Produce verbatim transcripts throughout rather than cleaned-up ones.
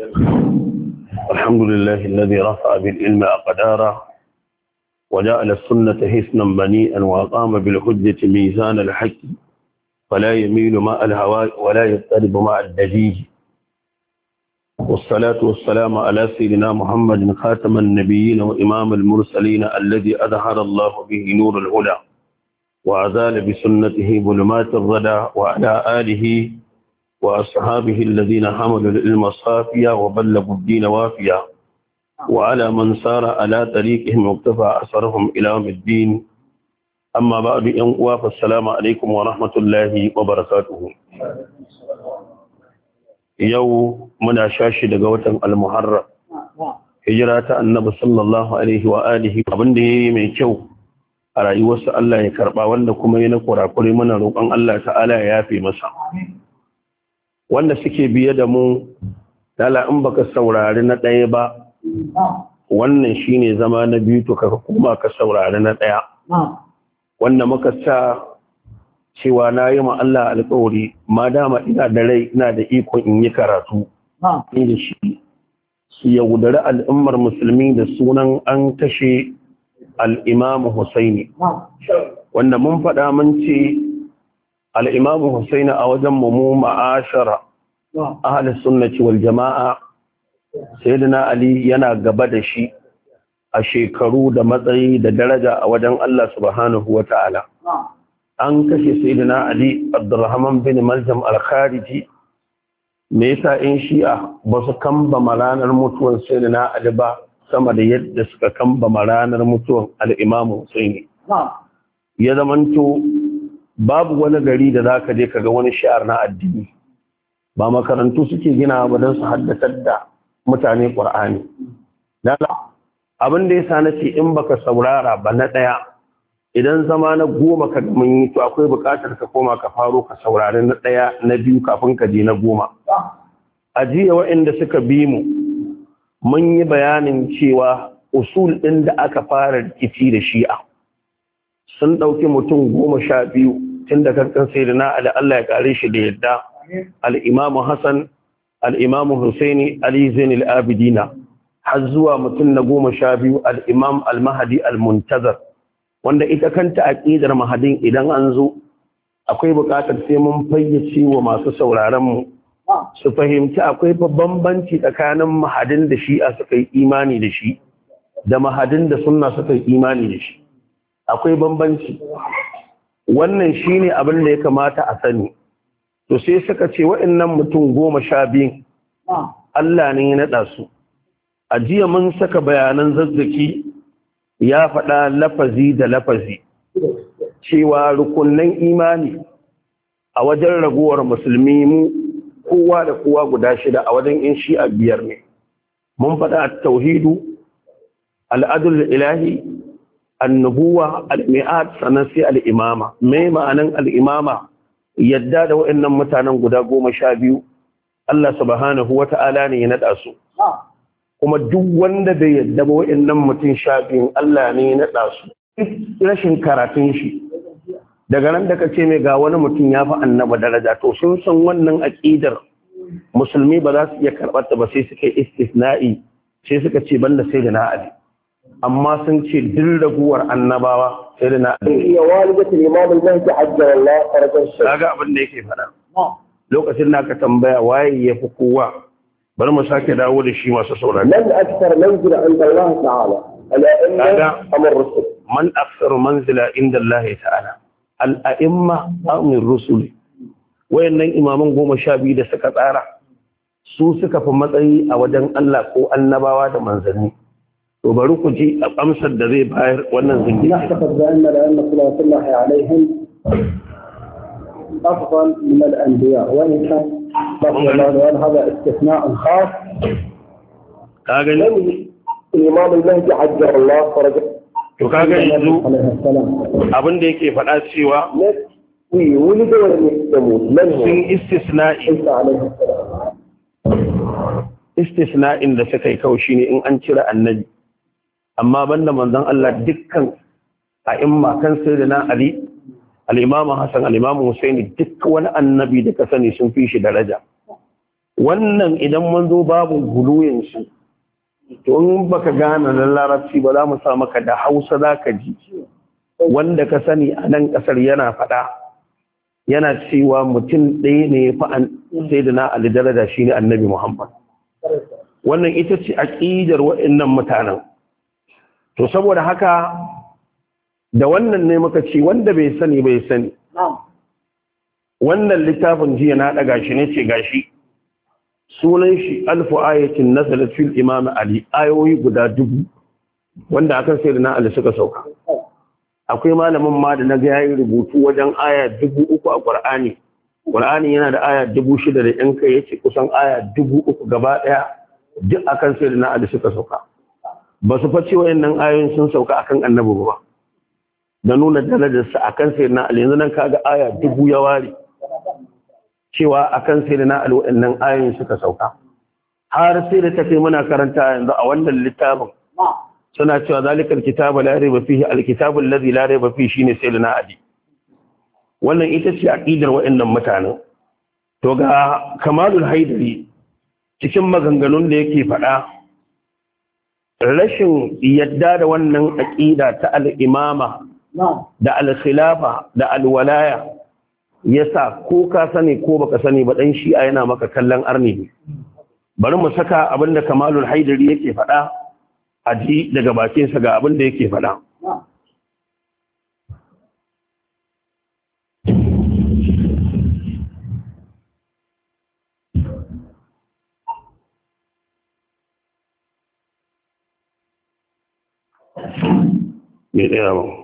الحمد لله الذي رفع بالعلم أقدارا وجعل السنة حسنا بنيئا وأقام بالحجة ميزان الحق فلا يميل ماء الهوى ولا يضطرب ماء الدجيج والصلاة والسلام على سيدنا محمد خاتم النبيين وإمام المرسلين الذي أظهر الله به نور الهدى وأزال بسنته ظلمات الردى وعلى آله وأصحابه الذين حملوا العلم صافيا وبلغوا الدين وافيا وعلى من سار على طريقهم واقتفى أثرهم إلى يوم الدين أما بعد أن فالسلام عليكم ورحمة الله وبركاته يوم من شاشي لقوة المحرم هجرة النبي صلى الله عليه وآله وبنده من كو a rayuwarsa Allah ya karba wanda kuma yana kurakure mana roƙon Allah ta'ala ya yafe masa wanda suke biye da mu dala in baka saurari na ɗaya ba wannan shine zama na biyu to ka kuma ka saurari na ɗaya wanda muka sa cewa na yi ma Allah alƙawari ma dama ina da rai ina da ikon in yi karatu ni da shi su yaudari al'ummar musulmi da sunan an kashe al'imamu Husaini wanda mun faɗa mun ce al'imamu Husaini a wajen mu ma'ashara ahalus sunnati wal jama'a sayyidina Ali yana gaba da shi a shekaru da matsayi da daraja a wajen Allah subhanahu wa ta'ala an kashe sayyidina Ali Abdurrahman bin Maljam al-Khariji me yasa in shi'a ba su kamba ranar mutuwar sayyidina Ali ba sama da yadda suka kambama ranar mutuwar al'imamu Husaini. Ya zamanto babu wani gari da za ka je ka ga wani shi'ar na addini, ba makarantu suke gina ba don su haddatar da mutane ƙwar'ani. Abin da ya sa na ce in baka saurara ba na ɗaya, idan zama na goma ka mun yi to akwai buƙatar ka koma ka faro ka saurari na ɗaya na biyu kafin ka je na goma. A jiya waɗanda suka bi mu, mun yi bayanin cewa usul ɗin da aka fara rikici da shi'a sun ɗauki mutum goma sha biyu tun da kankan sai da na Allah ya kare shi da yadda al'imamu Hassan al'imamu Husaini Ali Zainul Abidina har zuwa mutum na goma sha biyu al'imam al-Mahadi al-Muntazar wanda ita kanta aƙidar mahadin idan an zo akwai buƙatar sai mun fayyace wa masu sauraron mu su fahimci akwai bambanci tsakanin mahadin da shi'a suka yi imani da shi da mahadin da sunna suka yi imani da shi akwai bambanci wannan shine abin da ya kamata a sani to sai suka ce waɗannan mutum goma sha biyun Allah ne ya naɗa su a jiya mun saka bayanan zazzaki ya faɗa lafazi da lafazi cewa rukunnan imani a wajen raguwar musulmi mu kowa da kowa guda shida a wajen in shi'a biyar ne mun faɗa at-tauhidu al-adl ilahi an-nubuwa al-mi'ad sanan sai al-imama me ma'anan al-imama yadda da waɗannan mutanen guda goma sha biyu Allah subhanahu wata'ala ne ya nada su kuma duk wanda bai yadda ba waɗannan mutum sha biyun Allah ne ya nada su rashin karatun shi daga nan da ka ce mai ga wani mutum ya fi annaba daraja to sun san wannan aƙidar musulmi ba za su iya karɓar ta ba sai suka yi istisna'i sai suka ce banda sai da na Ali amma sun ce duk raguwar annabawa sai da na Ali ya walidatul imam al-mahdi ajjal Allah farajan shi kaga abin da yake faɗa lokacin da ka tambaya waye ya fi kowa bari mu sake dawo da shi masu saurari man akthar manzila inda Allah ta'ala ala inna amr rusul man akthar manzila inda Allah ta'ala al'a'imma amin rusuli wayannan imaman goma sha biyu da suka tsara su suka fi matsayi a wajen Allah ko annabawa da manzanni to bari ku ji amsar da zai bayar wannan zingi أفضل من الأنبياء وإن كان هذا استثناء خاص الإمام المهدي عجل الله فرجه to kaga yanzu abin da yake faɗa cewa sun istisna'i istisna'in da suka yi kawo shine in an cire annabi amma banda manzon Allah dukkan a'imma kan sayyidina Ali al-Imam Hassan al-Imam Husaini duk wani annabi da ka sani sun fi shi daraja wannan idan mun zo babu guluyin shi to in baka gane na larabci ba za mu sa maka da Hausa zaka ji wanda ka sani a nan kasar yana faɗa yana cewa mutum ɗaya ne fa an sayyidina Ali daraja shine Annabi Muhammad. Wannan ita ce aqidar waɗannan mutanen. To saboda haka da wannan ne muka ce wanda bai sani bai sani. Wannan littafin jiya na daga shi ne ce gashi sunan shi alfu ayatin nazalat fil imam Ali, ayoyi guda dubu wanda akan sayyidina Ali suka sauka. Akwai malamin ma da naga yayin rubutu wajen aya dubu uku a Qur'ani. Qur'ani yana da aya dubu shida da yan kai yace kusan aya dubu uku gaba daya duk akan sayyidina Ali suka sauka. Ba su face wayannan ayoyin sun sauka akan Annabi ba. Da nuna darajar sa akan sayyidina Ali, yanzu nan kaga aya dubu ya ware cewa akan sayyidina Ali wayannan ayoyin suka sauka. Har sai da take muna karanta yanzu a wannan littafin suna cewa zalikal kitabu la raiba fihi alkitabu alladhi la raiba fihi shine sayyidina Ali. Wannan ita ce aqidar waɗannan mutanen. To ga Kamalul Haidari cikin maganganun da yake faɗa rashin yadda da wannan aqida ta al-imama da al-khilafa da al-walaya yasa ko ka sani ko baka sani ba dan shi'a yana maka kallon arni. Bari mu saka abinda Kamalul Haidari yake faɗa a ji daga bakinsa ga abin da yake faɗa. Me ɗaya ba.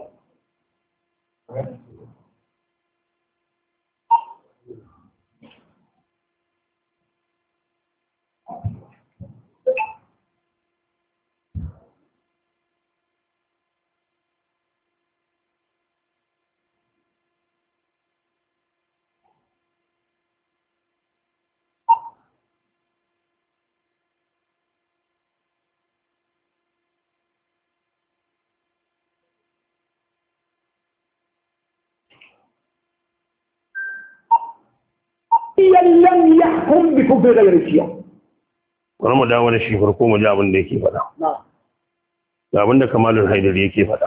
لم يحكم بكفر غير الشيعة. wani mu dawo da shi farko mu ji abin da yake faɗa ga abin da Kamalul Haidari yake faɗa.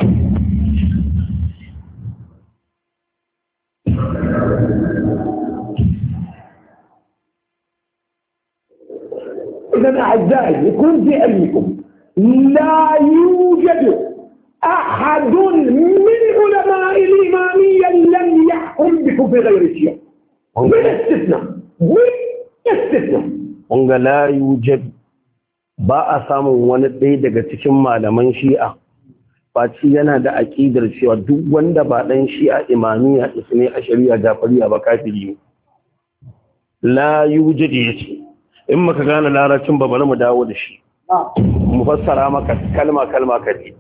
إذا أعزائي يكون في علمكم لا يوجد أحد من علماء الإمامية لم يحكم بكفر غير الشيعة بالاستثناء بالاستثناء. Unga la yujad ba a samun wani ɗaya daga cikin malaman shi'a faci yana da aƙidar cewa duk wanda ba ɗan shi'a imamiyya isne a shari'a jafariya ba kafiri ne. La yujad yace in maka gane larabcin ba bari mu dawo da shi mu fassara maka kalma kalma kaji.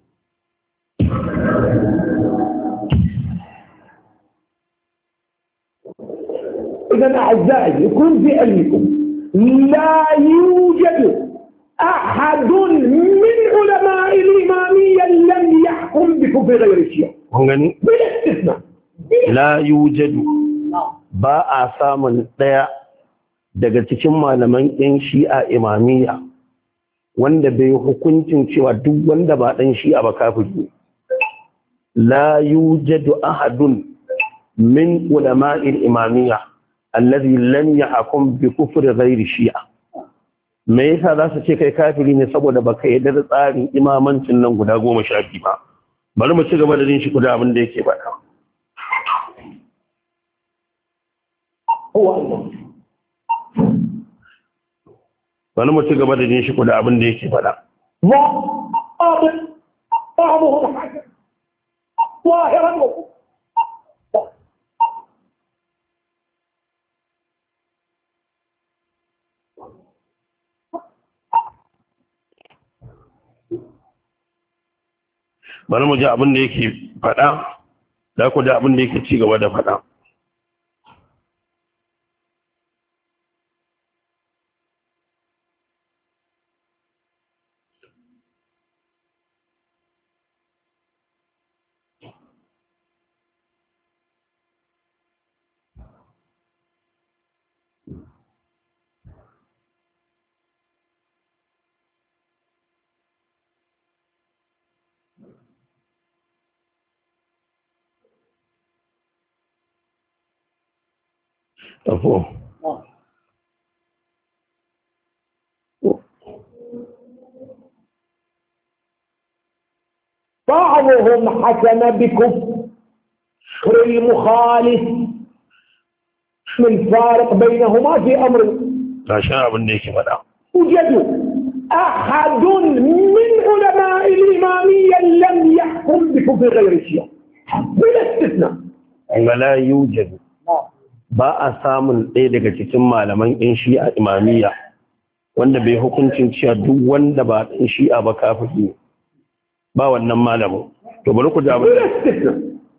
إذا أعزائي يكون في علمكم لا يوجد أحد من علماء الإمامية لم يحكم بكفر غير الشيعة بالاستثناء. لا يوجد ba a samun ɗaya daga cikin malaman ɗan shi'a imamiyya wanda bai hukuncin cewa duk wanda ba ɗan shi'a ba kafiri. la yujadu ahadun min ulama'il imamiyya alladhi lam yahkum bi kufri ghairi shi'a. Me yasa za su ce kai kafiri ne saboda baka yarda da tsarin imamancin nan guda goma sha biyu ba. Bari mu ci gaba da jin shi kuda abin da yake faɗa. Bari mu ci gaba da jin shi kuda abin da yake faɗa. Bari mu ji abin da yake faɗa, da ku ji abin da yake ci gaba da faɗa. tafo بعضهم حكم بكفر المخالف من فارق بينهما في أمر عشان abin da yake faɗa يوجد أحد من علماء الإمامية لم يحكم بكفر غير الشيعة بلا استثناء ولا يوجد ba a samun ɗaya daga cikin malaman ɗin shi'a imamiyya wanda bai hukuncin cewa duk wanda ba ɗin shi'a ba kafiri ba wannan malamin to bari ku da بلا استثناء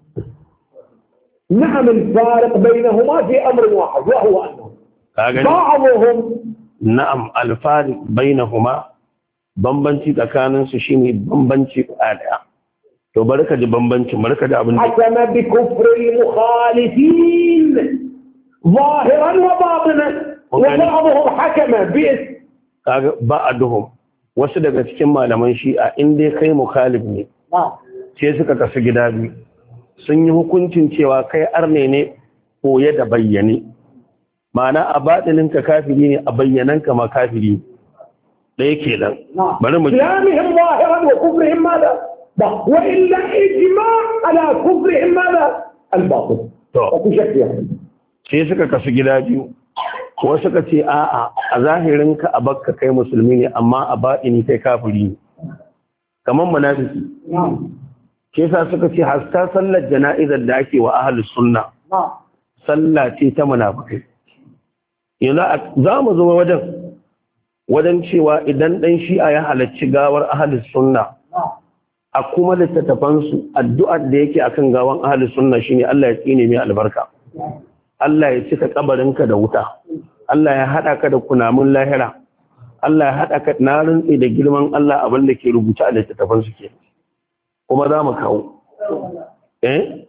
نعم الفارق بينهما في أمر واحد وهو أنه بعضهم na'am alfari bainahuma bambanci tsakanin su shine bambanci ɗaya to barka da bambanci barka da abin da hakama bi kufri mukhalifin zahiran wa batinan wa ba'dhum hakama bi kaga ba'duhum wasu daga cikin malaman shi'a in dai kai mukhalif ne sai suka kasu gida biyu sun yi hukuncin cewa kai arne ne koye da bayyane ma'ana a baɗininka kafiri ne a bayyananka ma kafiri ɗaya ke nan bari mu islamihim zahiran wa kufrihim mada ba wa illa ijma ala kufrihim mada al-batil to ku shakkiya sai suka kasu gida biyu ko suka ce a'a a zahirinka a bakka kai musulmi ne amma a baɗini kai kafiri ne kamar munafiki ke sa suka ce hasta sallar jana'izar da ake wa ahlus sunna sallah ce ta munafikai yanzu za mu zo wajen wajen cewa idan ɗan shi'a ya halarci gawar ahalus sunna a kuma littattafansu addu'ar da yake akan gawan ahalus sunna shine Allah ya tsine mai albarka Allah ya cika kabarinka da wuta Allah ya haɗa ka da kunamun lahira Allah ya haɗa ka na rantsi da girman Allah abin da ke rubuta a littattafansu ke kuma za mu kawo eh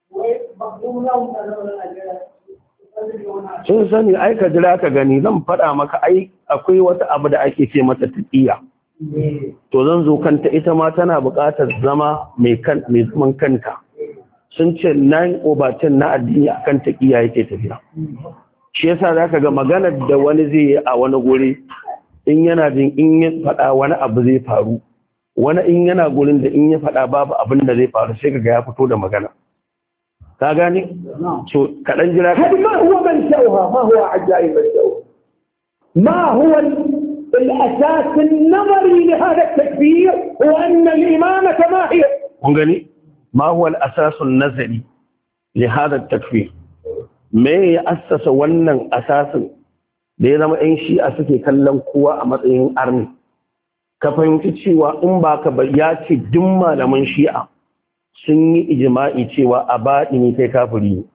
sun sani ai ka jira ka gani zan faɗa maka ai akwai wata abu da ake ce mata taqiya to zan zo kanta ita ma tana buƙatar zama mai kan mai zaman kanta sun ce nine over ten na addini akan taqiya yake tafiya shi yasa zaka ga maganar da wani zai yi a wani guri in yana jin in ya faɗa wani abu zai faru wani in yana gurin da in ya faɗa babu abin da zai faru sai kaga ya fito da magana ka gane so kaɗan jira هذا ما هو منشأها ما هو عجائب منشأها ما هو الأساس النظري لهذا التكفير هو أن الإمامة ما هي kun gani ma huwa al-asas an-nazari li hadha at-takfir me ya assasa wannan asasin da ya zama ɗan shi'a suke kallon kowa a matsayin arni ka fahimci cewa in baka ba ya ce duk malaman shi'a sun yi ijima'i cewa a baɗini kai kafiri ne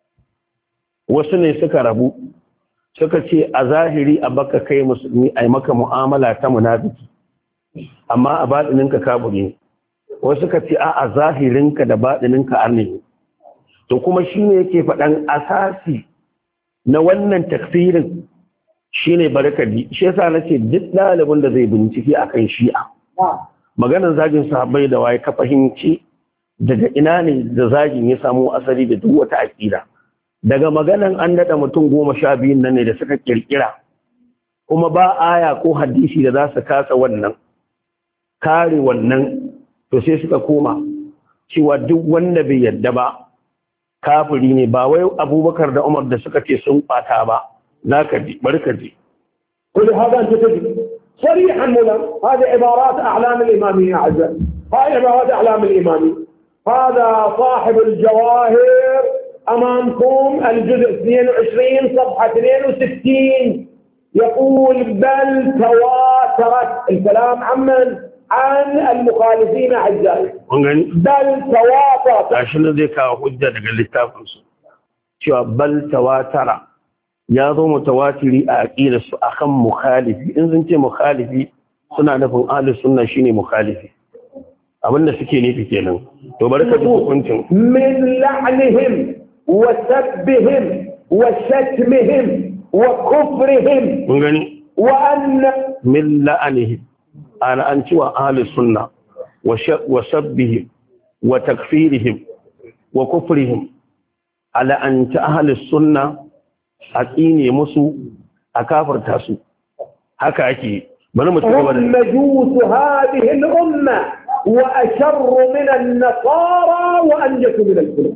wasu ne suka rabu suka ce a zahiri a baka kai musulmi a yi maka mu'amala ta munafiki amma a baɗininka kafiri ne wasu suka ce a zahirinka da baɗininka arne ne to kuma shi ne yake faɗan asasi na wannan takfirin shi ne barkadi shi yasa na ce duk ɗalibin da zai bincike a kan shi'a maganar zagin sahabbai da waye ka fahimci daga ina ne da zagin ya samu asali da duk wata aƙida daga maganan an daɗa mutum goma sha biyun nan ne da suka ƙirƙira kuma ba aya ko hadisi da za su kasa wannan kare wannan to sai suka koma cewa duk wanda bai yadda ba kafiri ne ba wai abubakar da umar da suka ce sun ɓata ba za ka ji bari ka ji ولهذا أنت تجد صريحا ملا هذه عبارات أعلام الإمامية أعزائي هذه عبارات أعلام الإمامية هذا صاحب الجواهر أمامكم الجزء اثنين وعشرين صفحة اثنين وستين يقول بل تواترت الكلام عمن عن المخالفين أعزائي بل تواترت عشان ذلك حجة للتافنس شو بل تواتر ya zo mutawatiri a aqidar su akan mukhalifi in sun ce mukhalifi suna nufin ahlus sunna shine mukhalifi abinda suke nufi kenan to barka da hukuncin min la'nihim wa sabbihim wa shatmihim wa kufrihim mun gani wa anna min la'nihim ana an cewa ahlus sunna wa sabbihim wa takfirihim wa kufrihim ala an ta ahlus sunna a tsine musu a kafirta su haka ake bari mu ci gaba da مجوس هذه الأمة وأشر من النصارى وأنجس من الكلاب.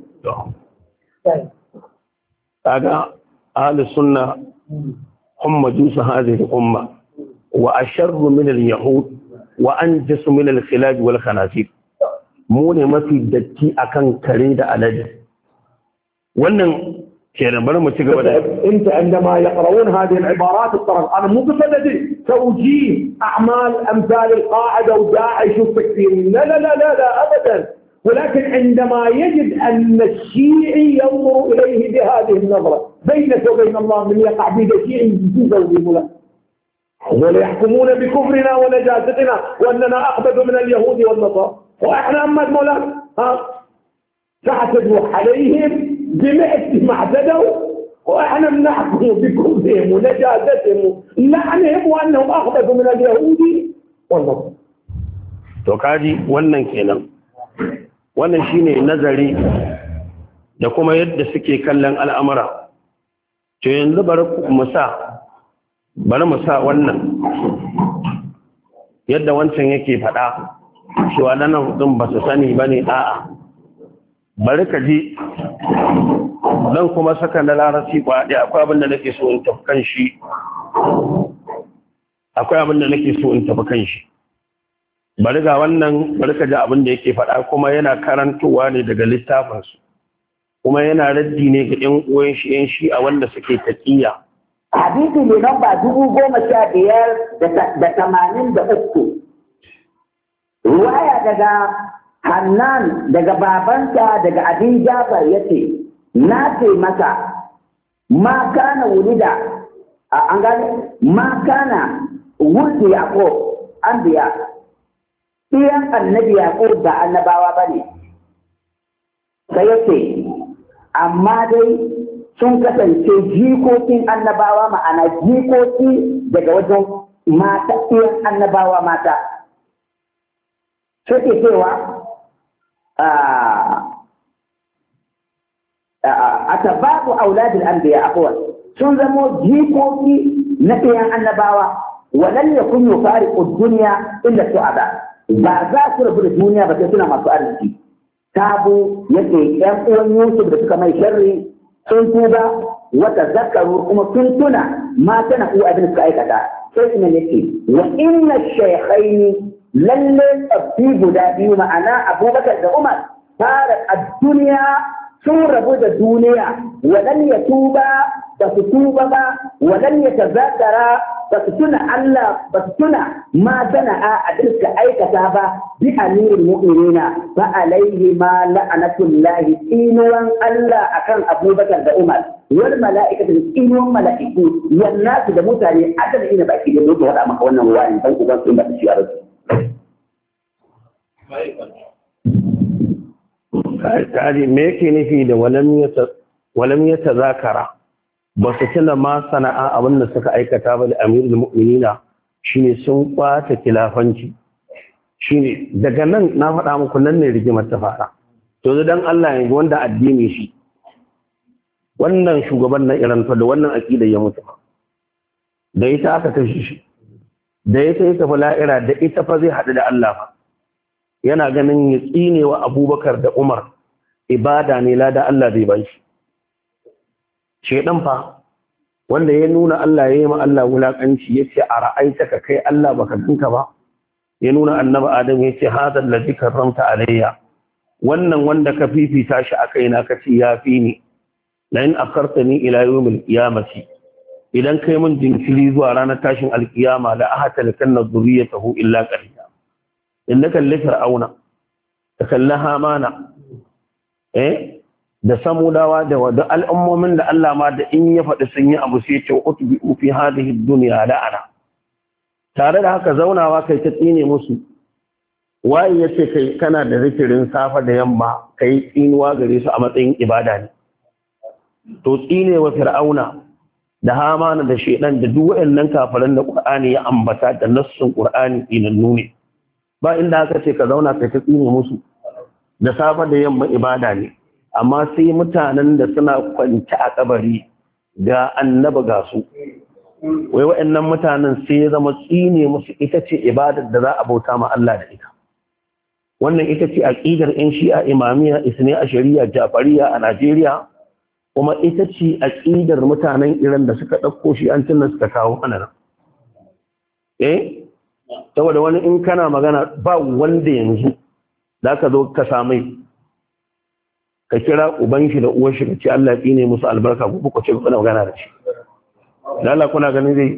kaga ahli sunna hum majus hadhihi al-umma wa ashar min al-yahud wa anjas min al-khilaj wal khanazir mu ne mafi datti akan kare da alade wannan kenan bari mu ci gaba da انت عندما يقرؤون هذه العبارات الطرف انا مو بصدد توجيه اعمال امثال القاعده وداعش والتكفير لا لا لا لا لا ابدا ولكن عندما يجد ان الشيعي ينظر اليه بهذه النظره بينك وبين الله من يقع بيد شيعي يجوزه بملا ولا يحكمون بكفرنا ونجاستنا واننا اخبث من اليهود والنصارى واحنا اما مولانا ها تعتدوا عليهم بمئة ما اعتدوا واحنا بنحكم بكفرهم ونجاستهم لعنهم وانهم اخبث من اليهود والنصارى. to kaji wannan kenan wannan shine nazari da kuma yadda suke kallon al'amura to yanzu bari mu sa bari mu sa wannan yadda wancan yake faɗa cewa nan hudun ba su sani bane a'a bari ka ji dan kuma saka na larabci kwaɗe akwai abin da nake so in tafi kan shi akwai abin da nake so in tafi kan shi bari ga wannan bari ka ji abin da yake faɗa kuma yana karantowa ne daga littafinsu kuma yana raddi ne ga ƴan uwan shi ƴan shi a wanda suke taqiya hadisi ne namba dubu goma sha biyar da tamanin da uku ruwaya daga Hannan daga babansa daga Abin Jafar yace na ce masa ma kana wulida an gane ma kana wuldi Yaqub anbiya iyan annabi Yaqub da annabawa bane sai yace amma dai sun kasance jikokin annabawa ma'ana jikoki daga wajen mata iyan annabawa mata sai ke cewa atababu auladul anbiya afwan sun zamo jikoki na iyan annabawa walan yakun yufariqu ad-dunya illa su'ada ba za su rabu da duniya ba sai suna masu arziki tabo yake yan uwan Yusuf da suka mai sharri sun tuba wata zakaru kuma sun tuna ma tana uwa abin suka aikata sai ina yake wa inna shaykhaini lalle tsabbi guda biyu ma'ana Abubakar da Umar fara a duniya sun rabu da duniya wadan ya tuba ba su tuba ba wadan ya tazakara ba su tuna Allah ba su tuna ma sana'a a duka aikata ba bi amirin mu'minina ba alaihi ma la'anatullahi inuwan Allah akan Abubakar da Umar wal mala'ikatu inuwan mala'iku wannan da mutane adana ina baki da mutu wada maka wannan wani dan uban sun ba shi a rasu kari me yake nufi da walam ya tazakara ba su tuna ma sana'a abin da suka aikata ba da amirul mu'minina shine sun kwata kilafanci shine daga nan na faɗa muku nan ne rigimar ta fara to dan Allah ya wanda addini shi wannan shugaban na Iran fa da wannan aqida ya mutu da ita aka kashe shi da ita ya tafi la'ira da ita fa zai haɗu da Allah fa yana ganin ya tsine wa Abubakar da Umar ibada ne lada Allah zai bai shi shedan fa wanda ya nuna Allah ya yi ma Allah wulakanci yace a ra'aitaka kai Allah baka ganka ba ya nuna annabi Adam yace hadha alladhi karramta alayya wannan wanda ka fifita shi a kaina kace yafi ni la in akartani ila yawmil qiyamati idan kai mun jinkiri zuwa ranar tashin alkiyama la ahatalakanna dhurriyatahu illa qalila inda kalli fir'auna da kalli hamana eh da samudawa da wada al'ummomin da Allah ma da in ya faɗi sun yi abu sai ce utbi fi hadhihi dunya la'ana tare da haka zaunawa kai ta tsine musu waye yace kai kana da zikirin safa da yamma kai tsinuwa gare su a matsayin ibada ne to tsine wa fir'auna da hamana da shedan da duk waɗannan kafiran da Qur'ani ya ambata da nassun Qur'ani inannu ne ba inda aka ce ka zauna kai ta tsine musu da safa da yamma ibada ne amma sai mutanen da suna kwanci a kabari ga annaba ga su wai wa'annan mutanen sai ya zama tsine musu ita ce ibadar da za a bauta ma Allah da ita wannan ita ce aqidar in shi'a imamiyya isne a shari'a jafariya a Najeriya kuma ita ce aqidar mutanen Iran da suka dauko shi an tunna suka kawo ana eh saboda wani in kana magana ba wanda yanzu zaka zo ka samai ka kira uban shi da uwar shi ka ce Allah ya tsine musu albarka ko ku ce kuna magana da shi Allah kuna ganin zai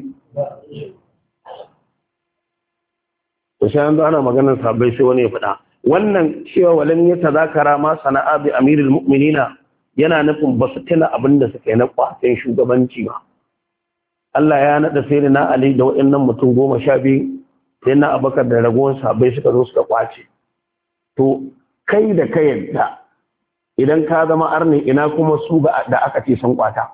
to sai an zo ana maganar sabai sai wani ya faɗa wannan cewa walan ya tazakara ma sana'a bi amirul mu'minina yana nufin ba su tuna abin da suka yi na kwatin shugabanci ba Allah ya nada sai na Ali da waɗannan mutum goma sha biyu sai na Abubakar da ragowar sabai suka zo suka kwace to kai da kai yadda idan ka zama arni ina kuma su da aka ce sun kwata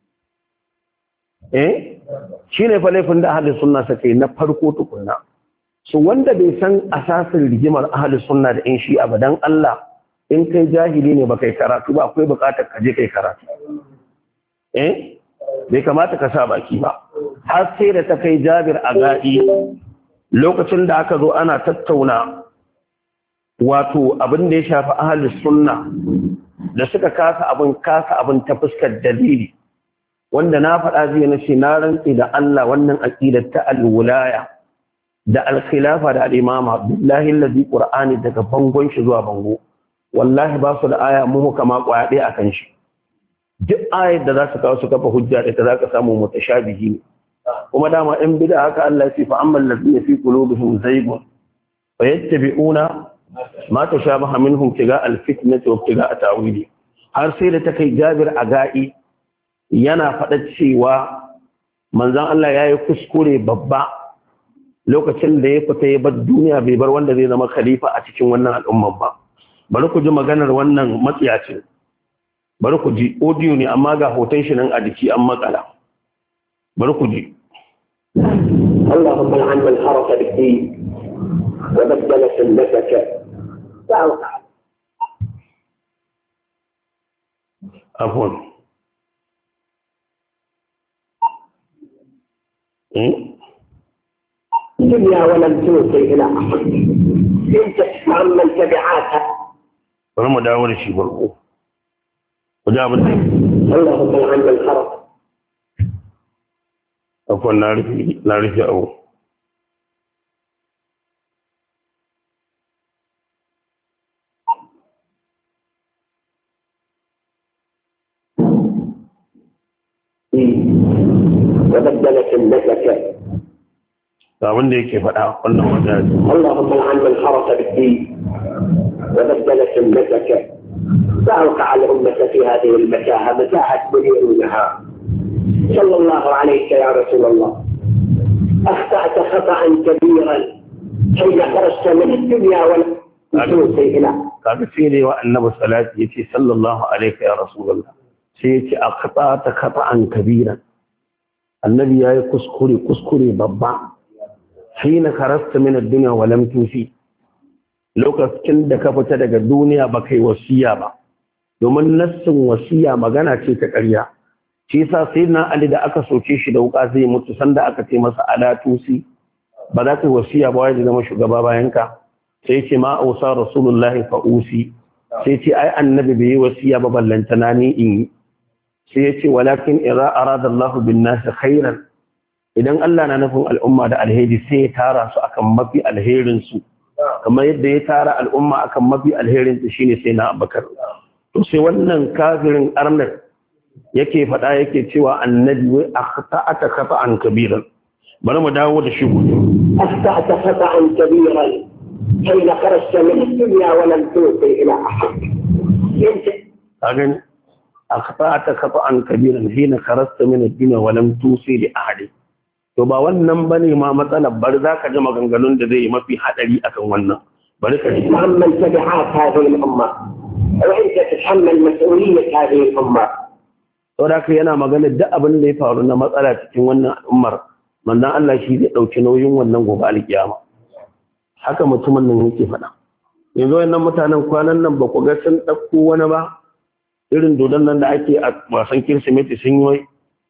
eh shine fa laifin da ahli sunna suka yi na farko tukunna su wanda bai san asasin rigimar ahli sunna da in shi abadan Allah in kai jahili ne baka yi karatu ba akwai bukatar ka je kai karatu eh bai kamata ka sa baki ba har sai da ta kai Jabir a gadi lokacin da aka zo ana tattauna wato abin da ya shafi ahli sunna da suka kasa abin kasa abin ta fuskar dalili wanda na faɗa zai na ce na rantsi da Allah wannan aqidar ta al-wilaya da al-khilafa da al-imama billahi allazi qur'ani daga bangon shi zuwa bango wallahi ba su da aya mu kama kwaya ɗaya akan shi duk ayar da za su kawo su kafa hujja da ta zaka samu mutashabihi ne kuma dama in bid'a haka Allah ya ce fa ammal ladina fi qulubihim zaygun fayattabi'una ma tashabaha minhum tiga al-fitnati wa tiga at-ta'wili har sai da ta kai Jabir a ga'i yana faɗa cewa manzon Allah ya yi kuskure babba lokacin da ya fita ya bar duniya bai bar wanda zai zama khalifa a cikin wannan al'umman ba bari ku ji maganar wannan matsiyacin bari ku ji audio ne amma ga hoton shi nan a jiki an makala bari ku ji اللهم لعن من حرف بالدين وبدل سنتك عفوا الدنيا ولم توصل الى احد انت تتحمل تبعاتها ولما داول شيء برقو وجاب اللهم لعن من حرف عفوا نعرف نعرف او وبدل سنتك abin da yake faɗa wannan wajen اللهم لعن من حرف بالدين وبدل سنتك فأوقع الأمة في هذه المتاهة متاهة بنيونها صلى الله عليك يا رسول الله أخطأت خطأ كبيرا حين خرجت من الدنيا ولم توصل إلى kaga sai ne wa annabi salati yace sallallahu alaihi ya rasulullah sai yace aqta'ata khata'an kabiran annabi yayi kuskure kuskure babba hina karasta min ad-dunya wa lam tusi lokacin da ka fita daga duniya ba kai wasiya ba domin nassin wasiya magana ce ta ƙarya shi yasa sayyidina ali da aka soke shi da wuka zai mutu sanda aka ce masa ala tusi ba za ka wasiya ba wai zama shugaba bayan ka sai ce ma ausa rasulullahi fa usi sai ce ai annabi bai yi wasiya ba ballantana ni in yi sai ya ce walakin idza arada Allahu bin nas khairan idan Allah na nufin al'umma da alheri sai ya tara su akan mafi alherin su kamar yadda ya tara al'umma akan mafi alherin su shine sai na Abubakar to sai wannan kafirin arnar yake faɗa yake cewa annabi wai akhta'ata khata'an kabiran bari mu dawo da shi gudu أخطأت خطأ كبيرا حين خرجت من الدنيا ولم توصل إلى أحد أغني أخطأت خطأ كبيرا حين خرجت من الدنيا ولم توصل لأحد to ba wannan bane ma matsalar bar zaka ji maganganun da zai mafi hadari akan wannan bari ka ji تتحمل تبعات هذه الأمة وأنت تتحمل مسؤولية هذه الأمة saboda kai yana magana duk abin da ya faru na matsala cikin wannan al'ummar manzon Allah shi zai dauki nauyin wannan gobe alkiyama haka mutumin nan yake faɗa yanzu wannan mutanen kwanan nan ba ku ga sun ɗauko wani ba irin dodon nan da ake a wasan kirsimeti sun yi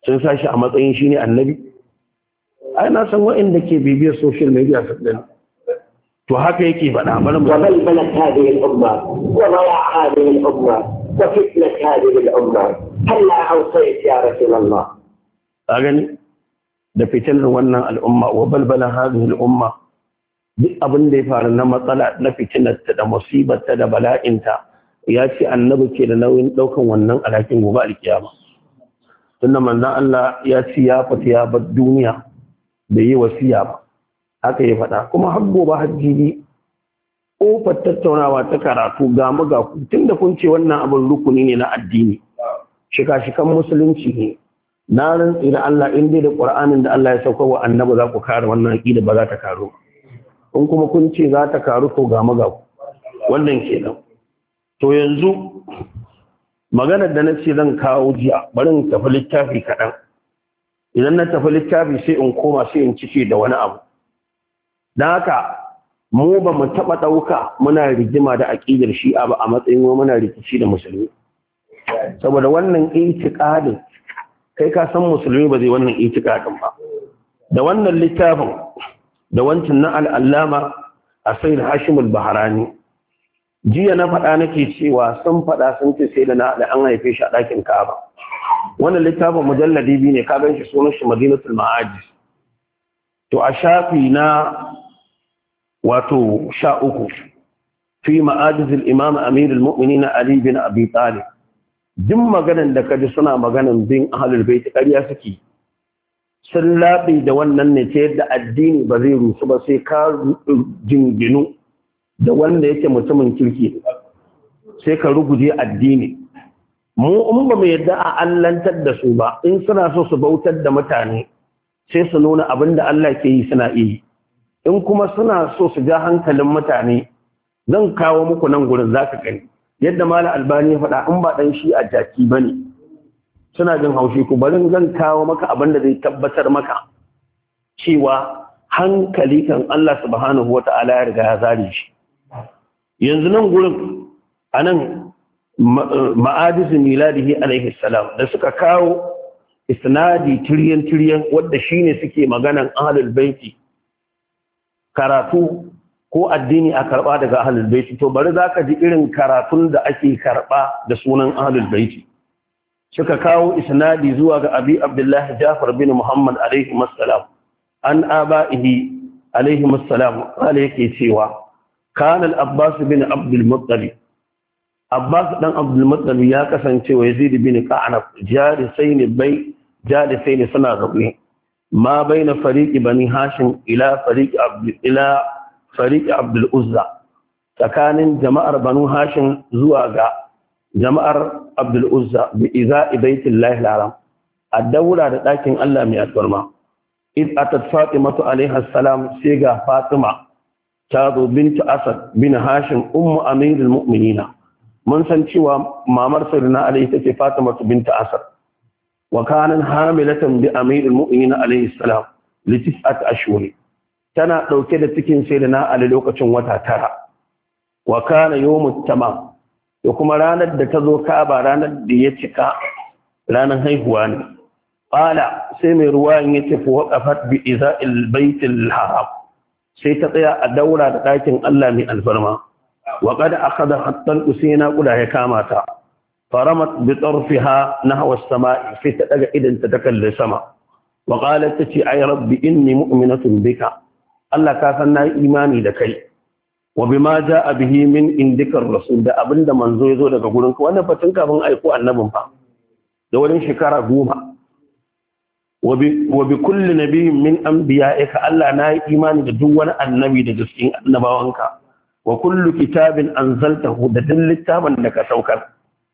sun sa shi a matsayin shi ne annabi ai na san waɗanda ke bibiyar social media su ɗin to haka yake faɗa bari mu وبلبلت هذه الأمة وضياع هذه الأمة وفتنة هذه الأمة هلا أوصيت يا رسول الله أغني da fitinar wannan al'umma wa balbala hadhihi al'umma duk abin da ya faru na matsala na fitinarta da musibarta da bala'inta ya ce annabi ke da nauyin daukan wannan alhakin gobe alkiyama tunda manzon Allah ya ce ya fita ya bar duniya da yi wasiya ba haka ya faɗa kuma har gobe hajji kofar tattaunawa ta karatu ga mu ga ku tunda kun ce wannan abin rukuni ne na addini shika-shikan musulunci ne na rantsi da Allah in dai da Qur'anin da Allah ya sauka wa annabi za ku kare wannan aqida ba za ta karu in kuma kun ce za ta karu to ga maga ku wannan kenan to yanzu maganar da nace zan kawo jiya bari in tafi littafi kaɗan idan na tafi littafi sai in koma sai in cike da wani abu dan haka mu ba mu taba dauka muna rigima da aqidar shi'a ba a matsayin muna rikici da musulmi saboda wannan itiqadin kai ka san musulmi ba zai wannan itikadin ba da wannan littafin da wancan na al'allama a sayyid hashim al-bahrani jiya na faɗa nake cewa sun faɗa sun ce sai da na da an haife shi a ɗakin Ka'aba wannan littafin mujalladi biyu ne ka gan shi sunan shi Madinatul Ma'ajis to a shafi na wato sha uku fi ma'ajiz al-imam amir al-mu'minin Ali bin Abi Talib duk maganan da kaji suna maganan bin ahlul bait ƙarya suke sun labe da wannan ne ta yadda addini ba zai rusu ba sai ka jinginu da wanda yake mutumin kirki sai ka ruguje addini mu in ba mu yadda a allantar da su ba in suna so su bautar da mutane sai su nuna abin da Allah ke yi suna yi in kuma suna so su ja hankalin mutane zan kawo muku nan gurin zaka gani yadda mala albani ya faɗa in ba ɗan shi a jaki ba ne suna jin haushi ku barin zan kawo maka abin da zai tabbatar maka cewa hankali kan Allah subhanahu wa ta'ala ya riga ya zare shi yanzu nan gurin a nan ma'adisin miladihi alaihi salam da suka kawo isnadi tiryan tiryan wadda shine suke maganan ahlul baiti karatu ko addini a karba daga ahlul baiti to bari zaka ji irin karatun da ake karba da sunan ahlul baiti suka kawo isnadi zuwa ga abi abdullahi jafar bin muhammad alaihi assalam an abaihi alaihi assalam kale yake cewa kana al-abbas bin abdul muttalib abbas dan abdul muttalib ya kasance wa yazid bin qa'nab jarisaini bai jarisaini suna gabe ma baina fariqi bani hashim ila fariqi abd ila fariqi abdul uzza tsakanin jama'ar banu hashim zuwa ga jama'ar abdul uzza bi iza'i baitillahi al-haram ad-dawla da dakin Allah mai alfarma id atat fatimatu alaiha salam sai ga fatima ta zo bintu asad bin hashim ummu amirul mu'minina mun san cewa mamar sirna alaihi take fatimatu bintu asad wa kanat hamilatan bi amirul mu'minina alaihi salam li tis'at ashhur tana dauke da cikin sayyidina ali lokacin wata tara wa kana yawmut tamam da kuma ranar da ta zo Ka'aba ranar da ya cika ranar haihuwa ne qala sai mai ruwayan yace fa waqafat bi iza'il baitil haram sai ta tsaya a daura da dakin Allah mai alfarma wa qad akhadha hatta al-usayna kuda ya kama ta faramat bi tarfiha nahwa as-sama'i fi ta daga idan ta kalli sama wa qalat tati ay rabbi inni mu'minatun bika Allah ka san na imani da kai wa bima jaa bihi min indikar rasul da abinda manzo yazo daga gurin ka wannan fatin kafin aiko annabin fa da wurin shekara goma wa bi wa bi kulli nabiyyin min anbiya'ika Allah na yi imani da duk wani annabi da cikin annabawanka wa kullu kitabin anzaltahu da duk littafin da ka saukar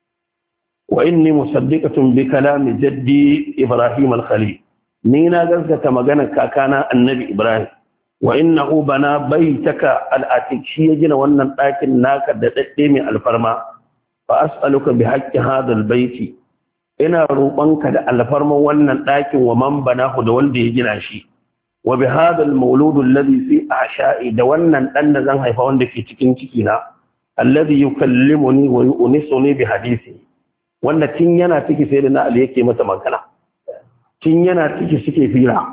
wa inni musaddiqatun bi kalami jaddi ibrahim al-khalil ni na gaskata maganar kakana annabi ibrahim wa innahu bana baitaka al-atiq shi ya gina wannan ɗakin naka da dadde mai alfarma fa as'aluka bi haqqi hadha al-baiti ina roƙonka da alfarman wannan ɗakin wa man banahu da wanda ya gina shi wa bi hadha al-mawlud alladhi fi ahsha'i da wannan dan da zan haifa wanda ke cikin ciki na alladhi yukallimuni wa yu'nisuni bi hadisi wanda tun yana ciki sai da na ali yake masa magana tun yana ciki suke fira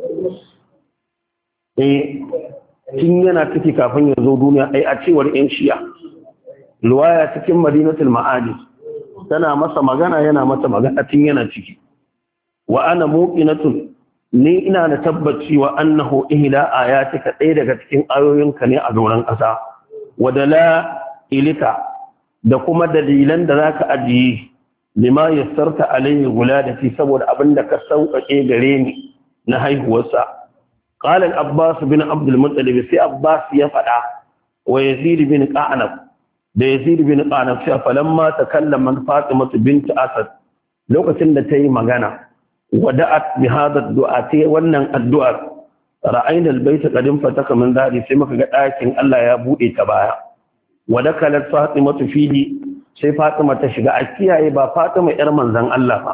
eh tun yana ciki kafin ya zo duniya ai a cewar yan shi'a luwaya cikin madinatul ma'adi tana masa magana yana mata magana tun yana ciki wa ana muqinatun ni ina da tabbaci wa annahu ihla ayatika ɗaya daga cikin ayoyinka ne a doron ƙasa wa dala ilika da kuma dalilan da zaka ajiye lima yassarta alayhi guladati saboda abinda ka sauƙaƙe gare ni na haihuwarsa qala al-abbas bin abd al-muttalib sai abbas ya faɗa wa yazid bin qanab da yazid bin qanab sai falamma takallama fatima bint asad lokacin da tayi magana wada'at bi hada du'a ta wannan addu'ar ra'ayna al-bayt qadim fataka min dadi sai muka ga ɗakin Allah ya bude ta baya wadakalat fatima fihi sai Fatima ta shiga a kiyaye ba Fatima yar manzon Allah ba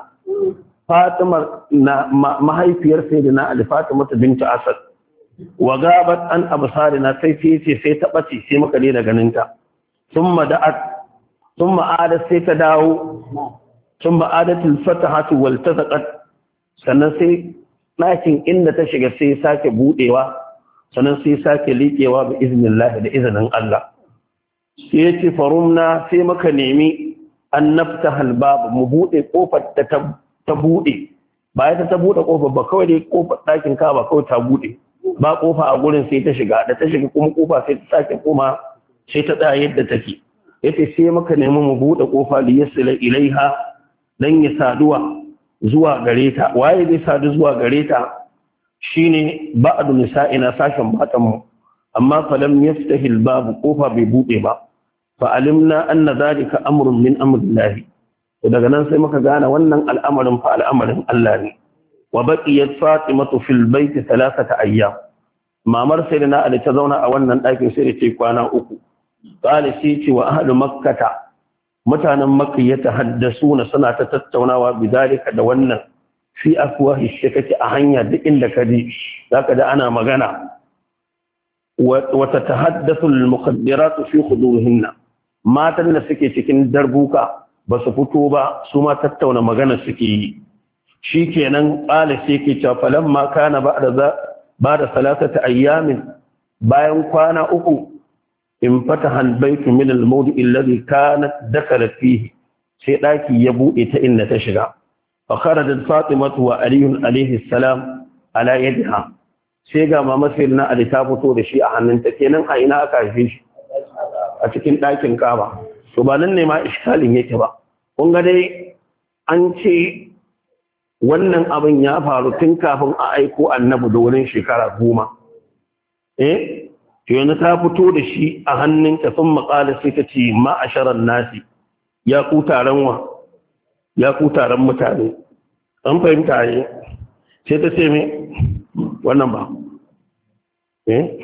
Fatima na mahaifiyar sayyidina Ali Fatima bint Asad wa gabat an absarina sai sai sai ta bace sai muka daina ganin ta thumma da'at thumma adat sai ta dawo thumma adatul fatahatu wal tazaqat sannan sai ɗakin inda ta shiga sai sake budewa sannan sai sake liƙewa bi iznillah da izinin Allah sai ya ce farumna sai muka nemi an nafta halbabu mu buɗe ƙofar da ta buɗe ba ya ta buɗe ƙofar ba kawai dai ƙofar ɗakin ka ba kawai ta buɗe ba ƙofa a gurin sai ta shiga da ta shiga kuma ƙofa sai ta sake koma sai ta tsaya yadda take yace sai muka nemi mu buɗe ƙofa li yasila ilaiha dan ya saduwa zuwa gare ta waye zai sadu zuwa gare ta shine ba'du nisa'ina sashen batan mu amma falam yaftahi albabu ƙofa bai buɗe ba fa'alimna anna zalika amrun min amrillahi to daga nan sai muka gane wannan al'amarin fa al'amarin Allah ne wa baqiyat fatimatu fil bayt thalathata ayyam mamar sayyidina Ali ta zauna a wannan ɗakin sai da ce kwana uku qala sai ce wa ahlu makkata mutanen makka ya tahaddasuna suna ta tattaunawa bidalika da wannan fi afwahi shakati a hanya duk inda kaji zaka da ana magana wa tatahaddathu al muqaddirat fi khudurihinna matan da suke cikin darbuka ba su fito ba su ma tattauna magana suke yi shi kenan ƙala sai ke cewa falamma kana ba da salatata ayyamin bayan kwana uku in fataha albaytu min almawdi alladhi kanat dakalat fihi sai daki ya bude ta inda ta shiga fa kharajat fatimatu wa ali alayhi salam ala yadiha sai ga mama sayyidina ali ta fito da shi a hannunta kenan a ina aka haife shi a cikin ɗakin Kaaba to ba nan ne ma iskalin yake ba kun ga dai an ce wannan abin ya faru tun kafin a aiko annabi da wurin shekara goma eh to yanzu ta fito da shi a hannunta sun maƙala sai ta ce ma'asharan nasi ya ku taron wa ya ku taron mutane an fahimta ne sai ta ce me wannan ba eh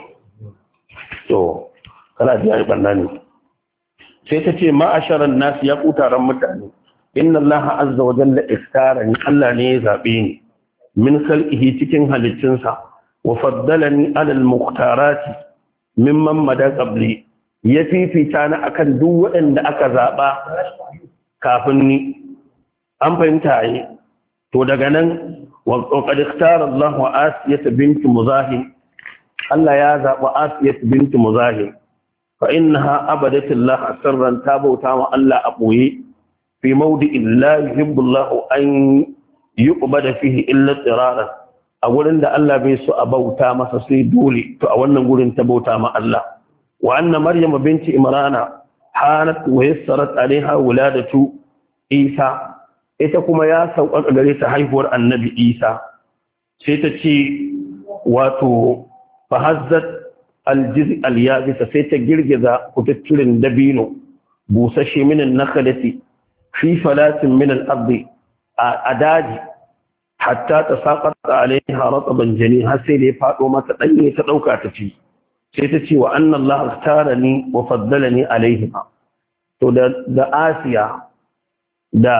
to kana ji ai banna ne sai ta ce ma'asharan nas ya kutaran mutane inna allaha azza wa jalla iftarani Allah ne ya zabe ni min khalqihi cikin halittunsa wa faddalani ala al-mukhtarati mimman mada qabli ya fifita ni akan duk waɗanda aka zaba kafin ni an fahimta ai to daga nan wa qad ikhtara Allah Asiyah bint Muzahim Allah ya zaba Asiyah bint Muzahim فإنها أبدت الله سرا تابوتا وألا أبوي في موضع لا يحب الله أن يقبض فيه إلا اضطرارا أولا دا الله بيسو أبوتا ما سسي دولي فأولا نقول تبوتا مع الله وأن مريم بنت إمرانا حانت ويسرت عليها ولادة إيسى إتكما يا سوء أقريت حيفور النبي إيسى سيتتي واتو فهزت aljiz alyabisa sai ta girgiza kututturin dabino busashe min an-nakhlati fi falatin min al-ardi a daji hatta tasaqata alaiha rataban jani har sai da ya fado mata danye ta dauka ta ci sai ta ce wa anna Allah ikhtarani wa faddalani alaihima to da da Asiya da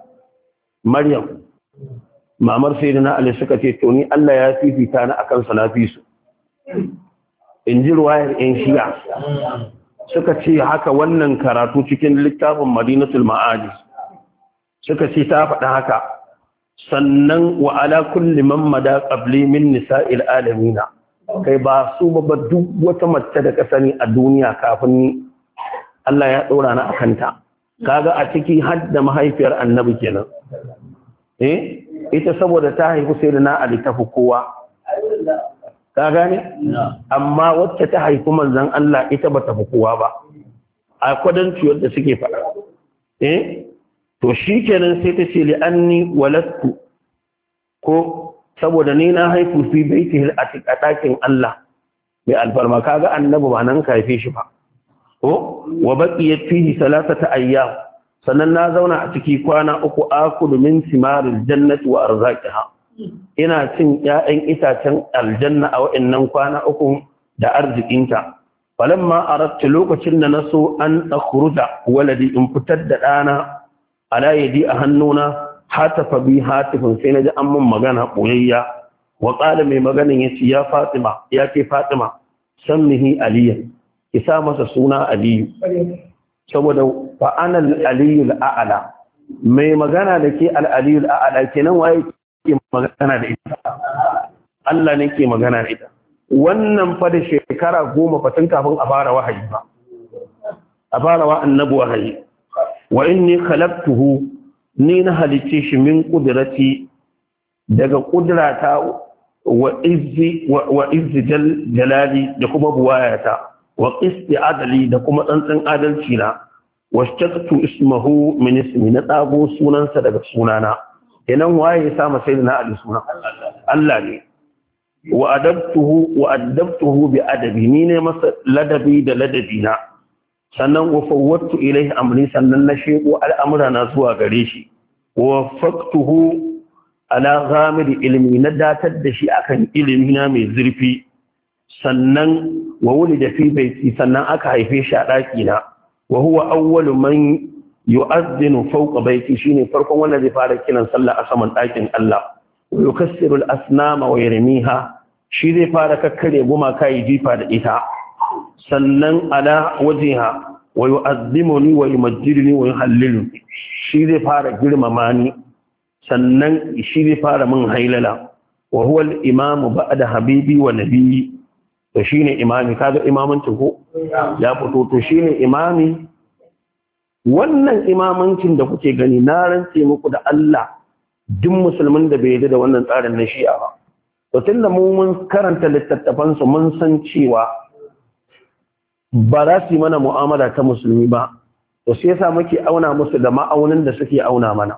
Maryam mamar sayyidina Ali suka ce to ni Allah ya fifita ni akan salafisu in ji ruwayar ‘yan shiya suka ce haka wannan karatu cikin littafin madinatul ma'ajis suka ce ta faɗa haka sannan wa ala kulli man mada qabli min nisa'il alamina kai ba su ba duk wata mace da ka sani a duniya kafin ni Allah ya dora na akanta kaga a ciki har da mahaifiyar annabi kenan eh ita saboda ta haifu sai da na Ali ta fi kowa ka gane amma wacce ta haifi manzon Allah ita bata fi kowa ba a kwadanci wanda suke faɗa eh to shikenan sai ta ce li anni walattu ko saboda ni na haifu fi baitihi a ɗakin Allah mai alfarma kaga annabi ba nan ka haife shi ba ko wa baqiyat fihi salasata ayyam sannan na zauna a ciki kwana uku akulu min simaril jannati wa arzaqiha ina cin ƴaƴan itacen aljanna a wa'annan kwana uku da arzikinta falamma aradtu lokacin da naso an akhruja waladi in fitar da dana ala yadi a hannuna hatafa bi hatifin sai naji an mun magana boyayya wa qala mai maganin yace ya Fatima ya ce Fatima sammihi aliyan ki sa masa suna aliyu saboda fa ana al-aliyul a'la mai magana da ke al-aliyul a'la kenan waye ke magana da ita Allah ne ke magana da ita wannan fa da shekara goma fa tun kafin a fara wahayi ba a fara wa annabi wahayi wa inni khalaqtuhu ni na halice shi min qudrati daga qudrata wa izzi wa izzi jalali da kuma buwayata wa qisti adali da kuma tsantsan adalci na washtaqtu ismahu min ismi na tsago sunansa daga sunana kenan waye ya sa masa na ali sunan Allah ne wa adabtuhu wa adabtuhu bi adabi ni ne masa ladabi da ladabi na sannan wa fawwatu ilayhi amri sannan na sheko al'amura na zuwa gare shi wa faqtuhu ala ghamid ilmi na datar da shi akan ilimi na mai zurfi sannan wa wulida fi baiti sannan aka haife shi a daki na wa huwa awwalu man yu'adhdhinu fawqa baiti shine farkon wanda zai fara kiran sallah a saman dakin Allah wa yukassiru al-asnama wa yarmiha shi zai fara kakkare gumaka yi jifa da ita sannan ala wajiha wa yu'azzimuni wa yumajjiduni wa yuhalliluni shi zai fara girmama ni sannan shi zai fara min hailala wa huwa al-imam ba'da habibi wa nabiyyi to shine imami kaga imamancin ko ya fito to shine imami wannan imamancin da kuke gani na rantse muku da Allah duk musulmin da bai yarda da wannan tsarin na shi'a ba to tunda mu mun karanta littattafan su mun san cewa ba za su yi mana mu'amala ta musulmi ba to sai yasa muke auna musu da ma'aunin da suke auna mana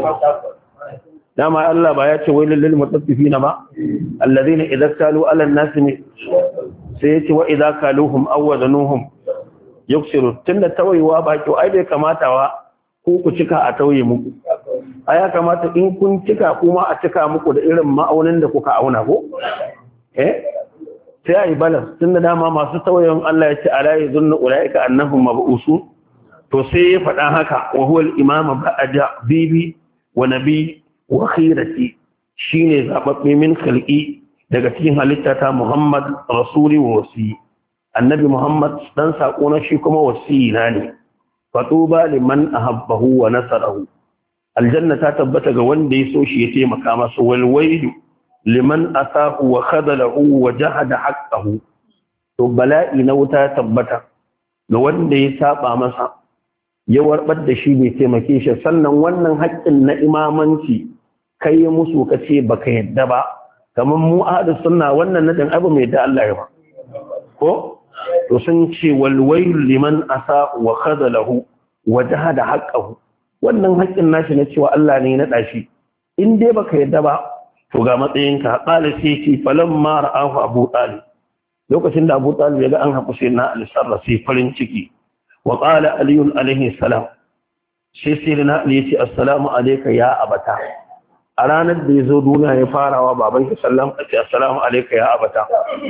dama Allah ba ya ce wailul lil mutaffifina ba alladhina idza kalu ala an-nas sai yace wa idza kaluhum aw wazanuhum yuksiru tunda tawayewa ba kyau ai bai kamata wa ko ku cika a tauye muku ai ya kamata in kun cika kuma a cika muku da irin ma'aunin da kuka auna ko eh sai ai balance tunda dama masu tawayen Allah ya ce ala yazunnu ulaika annahum mab'usun to sai ya faɗa haka wa huwa al-imam ba'da bibi wa nabi wa khirati shine zababbe min khalqi daga cikin halitta ta Muhammad rasuli wa wasi annabi Muhammad dan sako na shi kuma wasi na ne fatuba liman ahabbahu wa nasarahu aljanna ta tabbata ga wanda ya so shi ya taimaka masa wal wailu liman asahu wa khadalahu wa jahada haqqahu to bala'i na wuta tabbata ga wanda ya saba masa ya warbar da shi bai taimake shi sannan wannan haƙƙin na imamanci kai musu kace baka yadda ba kamar mu ahlus sunna wannan nadin abu mai da Allah ya ba ko to sun ce wal wayl liman asa wa khadalahu wa jahada haqqahu wannan haƙƙin nashi na cewa Allah ne ya nada shi in dai baka yadda ba to ga matsayinka qala sai ce falamma ra'ahu abu talib lokacin da abu talib ya ga an haƙu sai na al-sarra sai farin ciki wa qala ali alayhi salam sai sai na ali ya ce assalamu alayka ya abata a ranar da ya zo duniya ya farawa baban shi sallam a ce assalamu alayka ya abata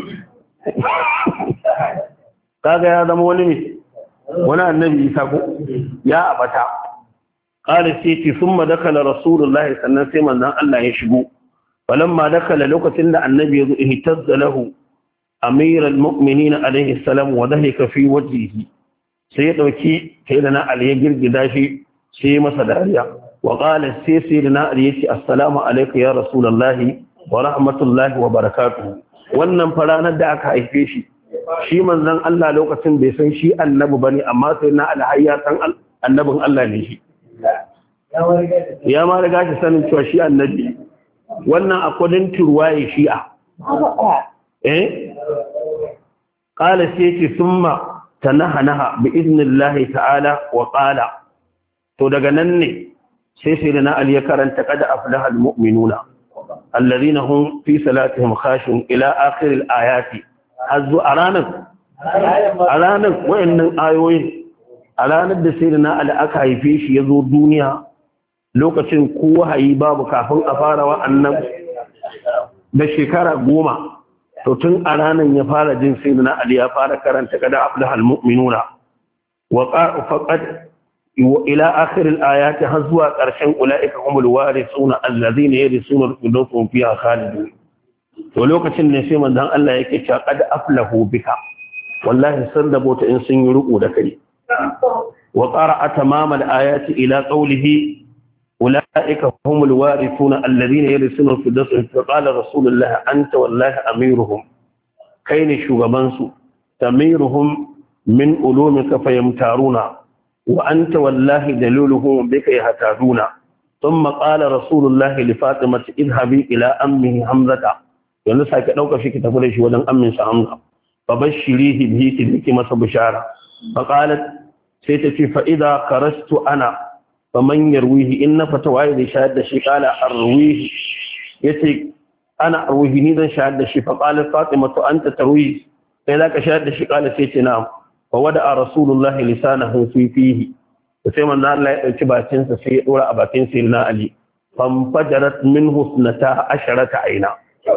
kaga ya zama wani ne wani annabi isa ko ya abata qala sai ce thumma dakala rasulullahi sannan sai manzon Allah ya shigo falamma dakala lokacin da annabi ya zo ihtazza lahu amiral mu'minin alayhi salam wa dhalika fi wajhihi sai ya dauki sayyidina ali ya girgida shi sai masa dariya wa qala sai sayyidina ali yace assalamu alayka ya rasulullahi wa rahmatullahi wa barakatuhu. wannan faranar da aka haife shi shi manzon Allah lokacin bai san shi annabi bane amma sai na alhayya san annabin Allah ne shi ya ma riga shi sanin cewa shi annabi. wannan akwai turwaye shi'a eh qala sai ce summa tanahanaha bi idnillahi ta'ala wa qala to daga nan ne sai sai na ali ya karanta qad aflaha almu'minuna alladhina hum fi salatihim khashun ila akhir alayati hazu aranan aranan wayannan ayoyi a ranar da sai na ali aka haife shi yazo duniya lokacin ko wahayi babu kafin a fara wa'annan da shekara goma to tun a ranar ya fara jin sai na ali ya fara karanta kada aflahal mu'minuna wa faqad ila akhir al-ayat har zuwa karshen ulaika humul warithuna alladhina yarisuna al-firdausa fiha khalidun. to lokacin ne sai manzon Allah yake cewa qad aflahu bika wallahi sun rabota in sun yi ruku da kai wa qara'a tamam al-ayat ila qawlihi أولئك هم الوارثون الذين يرثون الفردوس فقال رسول الله أنت والله أميرهم كين شغبانسو تميرهم من علومك فيمتارون وأنت والله دليلهم بك يهتادون ثم قال رسول الله لفاطمة اذهبي إلى أمه حمزة ينسى كدوك في كتاب ليش ودن أمن حمزة فبشريه به تلك مسا بشارة فقالت سيتتي فإذا خرجت أنا faman yarwihi in na fata waye da shahada shi kala arwihi yace ana arwihi ni zan shahada shi fa qala fatima to anta tarwi sai zaka shahada shi kala sai ce na'am fa wada rasulullah lisanahu fi fihi sai manzo Allah ya dauki bakin sa sai ya dora a bakin sayyidina ali fam fajarat minhu sunata asharata aina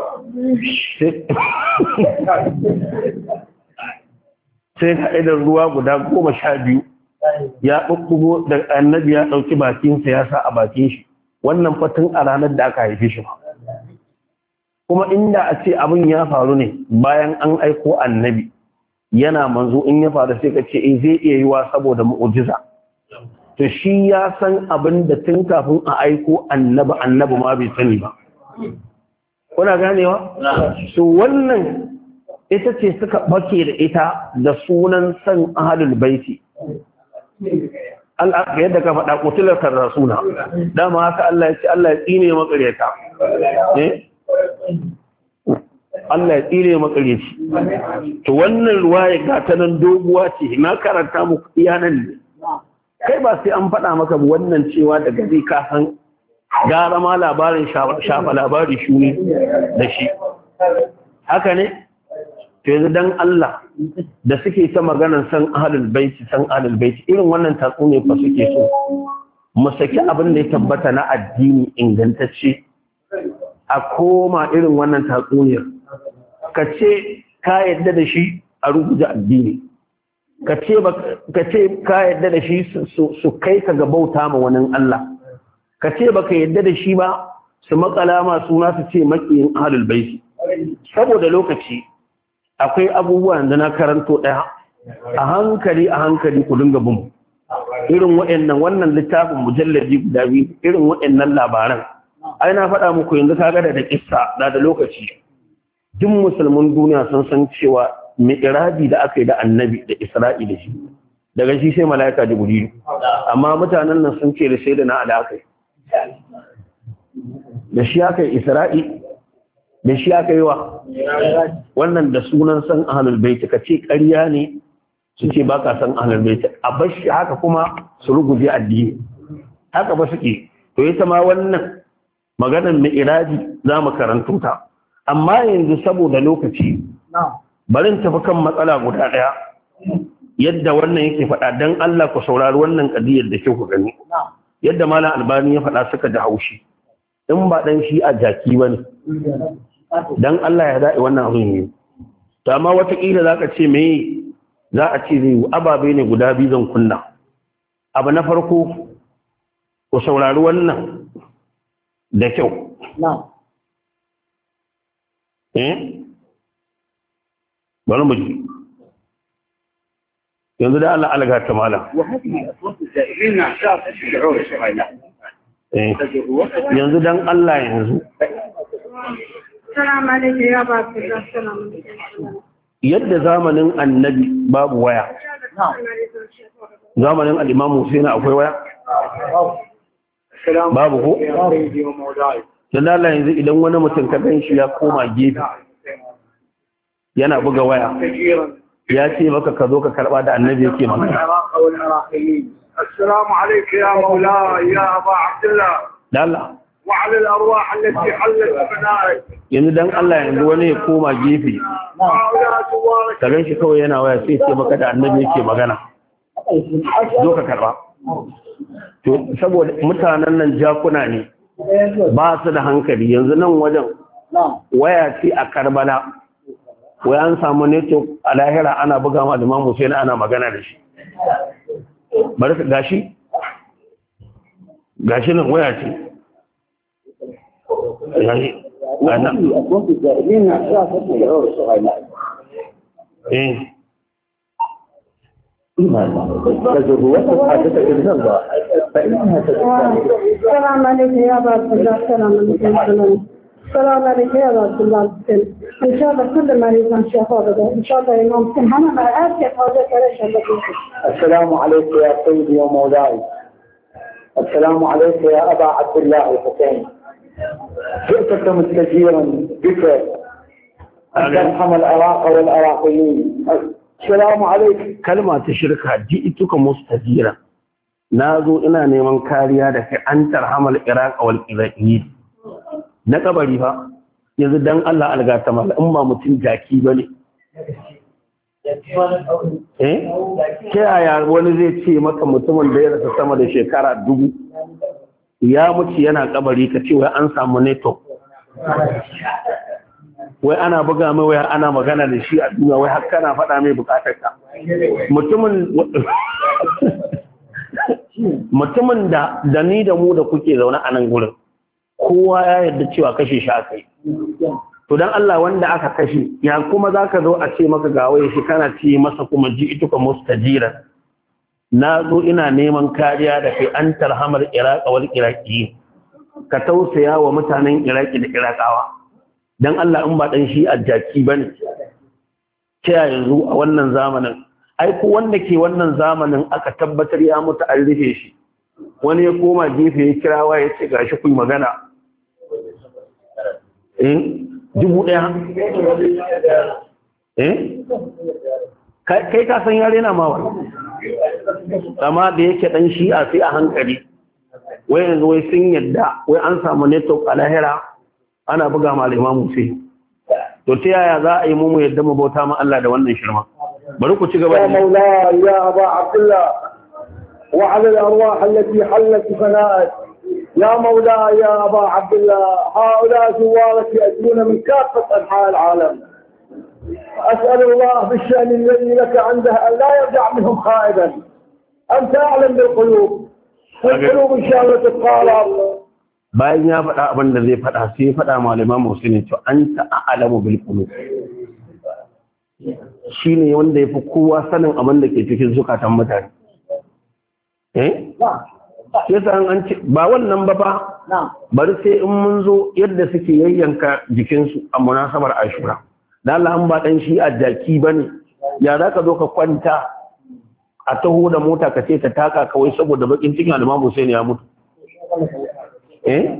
sai ka idan ruwa guda goma sha biyu ya ɓuɓɓugo da annabi ya ɗauki bakinsa ya sa a bakin shi wannan fatin a ranar da aka haife shi kuma inda a ce abin ya faru ne bayan an aiko annabi yana manzo in ya faru sai ka ce eh zai iya yiwa saboda mu'jiza to shi ya san abin da tun kafin a aiko annabi annabi ma bai sani ba kuna ganewa so wannan ita ce suka bake da ita da sunan san ahlul baiti Allah yadda ka faɗa kutular rasuna dama haka Allah ya ce Allah ya tsine makareta eh Allah ya tsine makareci to wannan ruwaya ga ta nan doguwa ce na karanta muku iyanan ne kai ba sai an faɗa maka wannan cewa daga zai ka san gara ma labarin shafa labari shuni da shi haka ne to yanzu dan Allah da suke ta maganar san ahlul baiti san ahlul baiti irin wannan tatsuniya fa suke so mu saki abin da ya tabbata na addini ingantacce a koma irin wannan tatsuniyar ka ce ka yadda da shi a rubuta addini ka ce ka ce ka yadda da shi su kai ka ga bauta ma wani Allah ka ce baka yadda da shi ba su makala ma suna su ce makiyin ahlul baiti saboda lokaci akwai abubuwan da na karanto ɗaya a hankali a hankali ku dinga bin irin waɗannan wannan littafin mujallaji guda biyu irin waɗannan labaran ai na faɗa muku yanzu kaga da kissa da da lokaci duk musulmin duniya sun san cewa mi'raji da aka yi da annabi da isra'i da shi daga shi sai mala'ika jibrilu amma mutanen nan sun ce da sai da na alakai da shi aka yi isra'i da shi aka yi wa wannan da sunan san ahlul bait ka ce ƙarya ne su ce baka san ahlul bait a bashi haka kuma su ruguje addini haka ba suke to ita ma wannan maganar mi'raji za mu karanto ta amma yanzu saboda lokaci barin tafi kan matsala guda daya yadda wannan yake faɗa dan Allah ku saurari wannan kadiyar da ke ku gani yadda malam albani ya faɗa suka da haushi in ba dan shi a jaki bane dan Allah ya da'i wannan abin ne to amma watakila zaka ce me za a ce zai ababe ne guda biyu zan kunna abu na farko ku saurari wannan da kyau eh bari mu ji yanzu da Allah alga ta malam وهذه أصوات الزائرين أعشاب الشعور الشرعي eh yanzu dan Allah yanzu Assalamu alaikum ya ba ku assalamu alaikum. Yadda zamanin annabi babu waya zamanin al-Imam Hussein akwai waya babu ko dan Allah yanzu idan wani mutum ka gan shi ya koma gefe yana buga waya ya ce maka ka zo ka karba da annabi yake magana. Assalamu alaikum ya maula ya aba Abdullah dalla wa ala al-arwah allati hallat binaik. Yanzu dan Allah yanzu wani ya koma gefe ka gan shi kawai yana waya sai ce maka da annabi yake magana zo ka karba. To saboda mutanen nan jakuna ne ba su da hankali. Yanzu nan wajen waya ce a Karbala wai an samu network a lahira ana buga ma da Imam Hussein ana magana da shi. Bari gashi gashi nan waya ce gashi ana eh السلام عليكم يا رب الله السلام عليكم السلام عليكم يا رب الله ان شاء الله كل ما يريد شهاده ان شاء الله يوم سنه ما اعرف هذا كلام الله. السلام عليك يا سيدي ومولاي. السلام عليك يا أبا عبد الله الحسين. جئتك مستجيرا بك أن ترحم العراق والعراقيين. السلام عليك. كلمة تشركها جئتك مستجيرا نازو إنا نيمان كاريا دك أن ترحم العراق والعراقيين. نكبري فا يزدان الله ألغا تمال أما متن جاكي بني. Eh? Ta yaya wani zai ce maka mutumin da ya rasa sama da shekara dubu ya mutu yana kabari ka ce wai an samu network wai ana buga mai wai ana magana da shi a duniya wai har kana faɗa mai bukatar ka mutumin mutumin da da ni da mu da kuke zaune a nan gurin kowa ya yarda cewa kashe shi aka yi. To dan Allah wanda aka kashe ya kuma zaka zo a ce maka ga waye shi kana ce masa kuma ji ituka mustajira na zo ina neman kariya da kai an tarhamar iraq wal iraqi ka tausaya wa mutanen iraki da iraqawa dan Allah in ba dan shi ajjaki bane ta yanzu a wannan zamanin ai ko wanda ke wannan zamanin aka tabbatar ya mutu an rufe shi wani ya koma gefe ya kirawa ya ce gashi ku magana eh dubu ɗaya eh kai ka san yare na mawa amma da yake dan shi'a sai a hankali wai yanzu wai sun yadda wai an samu network a lahira ana buga ma Imam Hussein. To ta yaya za a yi mu yadda mu bauta ma Allah da wannan shirma? Bari ku ci gaba da maula ya aba Abdullah wa ala al-arwah allati hallat fana'at. يا مولاي يا أبا عبد الله هؤلاء زوارك يأتون من كافة أنحاء العالم. أسأل الله بالشأن الذي لك عنده أن لا يرجع منهم خائبا. أنت أعلم بالقلوب والقلوب إن شاء الله تتقارب. bayan ya faɗa abin da zai faɗa sai ya faɗa ma Imam Hussein to anta a'lamu bil qulub shine wanda yafi kowa sanin abin da ke cikin zukatan mutane eh yasa an ce ba wannan ba fa bari sai in mun zo yadda suke yayyanka jikinsu a munasabar Ashura dan Allah an ba dan shi a jaki bane ya zaka zo ka kwanta a taho da mota ka ce ta taka kawai saboda bakin cikin Imam Hussein ya mutu eh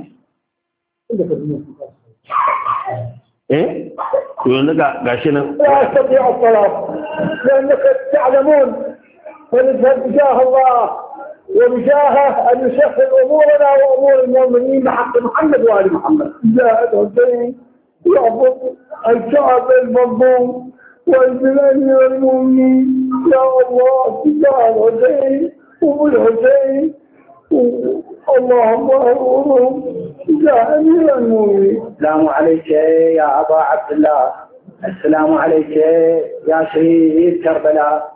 eh yanzu ga gashi nan لا أستطيع الطلب لأنك تعلمون فبجاه الله وبجاهه أن يسهل أمورنا وأمور المؤمنين بحق محمد وآل محمد. جاء الحسين يعبد الشعب المظلوم والبلاد والمؤمنين يا الله جاء الحسين وبالحسين اللهم أرهم جاء أمير المؤمنين. السلام عليك يا أبا عبد الله. السلام عليك يا شهيد كربلاء.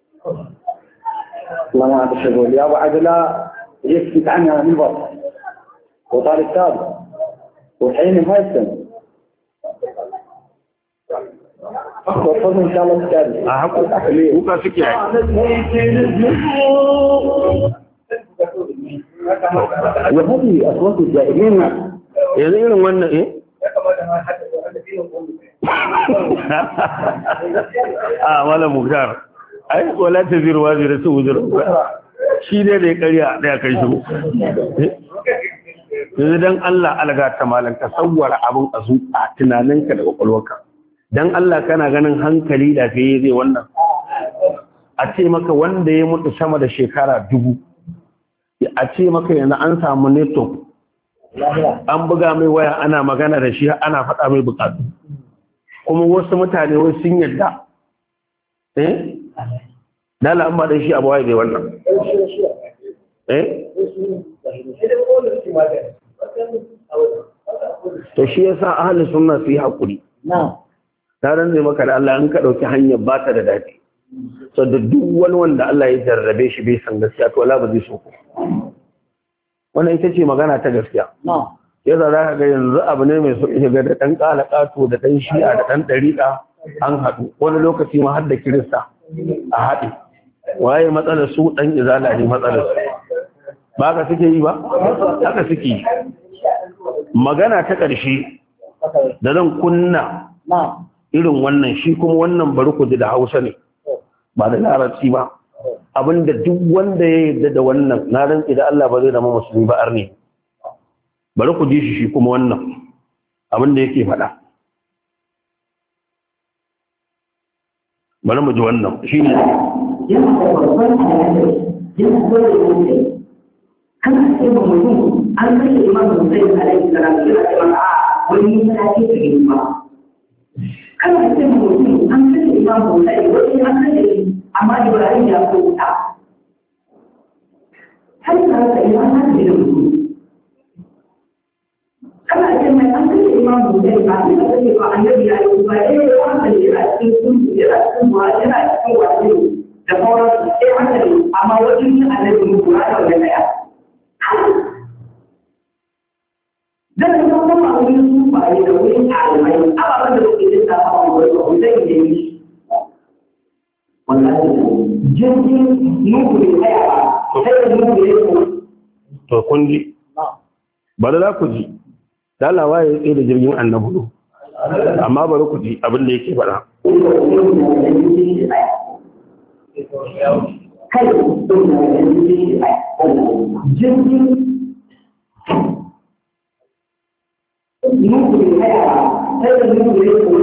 الله ما أعرف أقول يا أبو عبد الله جيت عنها من بطن وطالب سابق وحين مهزم وفضل إن شاء الله تتابع أحبك وكا سكي وهذه أصوات الجاهلين yanzu irin wannan eh a wala muktar ai wala ta zira wazira su wuzura shi ne da ya karya daya kai shi yanzu dan Allah alga ta malan ka sawwara abun a zu a tunaninka da kwakwalwarka dan Allah kana ganin hankali da fiye zai wannan a ce maka wanda ya mutu sama da shekara dubu a ce maka yanzu an samu network an buga mai waya ana magana da shi ana faɗa mai bukatu kuma wasu mutane wai sun yadda eh dala an ba da shi abuwa da wannan eh to shi yasa ahli sunna su yi hakuri na taron zai maka da Allah in ka dauki hanyar ba ta da dadi so da duk wani wanda Allah ya jarrabe shi bai san gaskiya to wala ba zai so ko wannan ita ce magana ta gaskiya yasa za ka ga yanzu abu ne mai sauƙi ga da ɗan ƙalaƙato da ɗan shi'a da ɗan ɗariƙa an haɗu wani lokaci ma har da kirista a haɗe waye matsalar su ɗan izala ne matsalar su ba ka suke yi ba haka suke yi magana ta ƙarshe da zan kunna irin wannan shi kuma wannan bari ku ji da hausa ne ba da larabci ba abinda duk wanda ya yarda da wannan na rantsi da Allah ba zai zama musulmi ba arni bari ku ji shi shi kuma wannan abinda yake faɗa bari mu ji wannan shine yana da babban alaƙa yana dole ne kan ce ba mutum an kashe imamu sai alaihi salam yana ce maka a wani yana ce ta yi ba kan ce ba mutum an kashe imamu sai wani an kashe amma Ibrahim ya so ta har da haka ina na da mutum kana ce mai an kashe imamu sai ba ni da kake ba annabi ya yi ba eh wannan yana cikin sun yana cikin wa yana cikin wani da sauransu sai hankali amma wajen yin annabi mu kura da wannan daya dan kuma kuma a wurin sufaye da wurin alimai ababen da suke lissafa a wurin ba zai yi yi wallahi jirgin nuku ne kai ba sai da nuku ne ko to kun ji bari za ku ji dalawa ya tsaye da jirgin annabi amma bari ku ji abin da yake faɗa kai jirgin nuku ne kai ba sai da nuku ne ko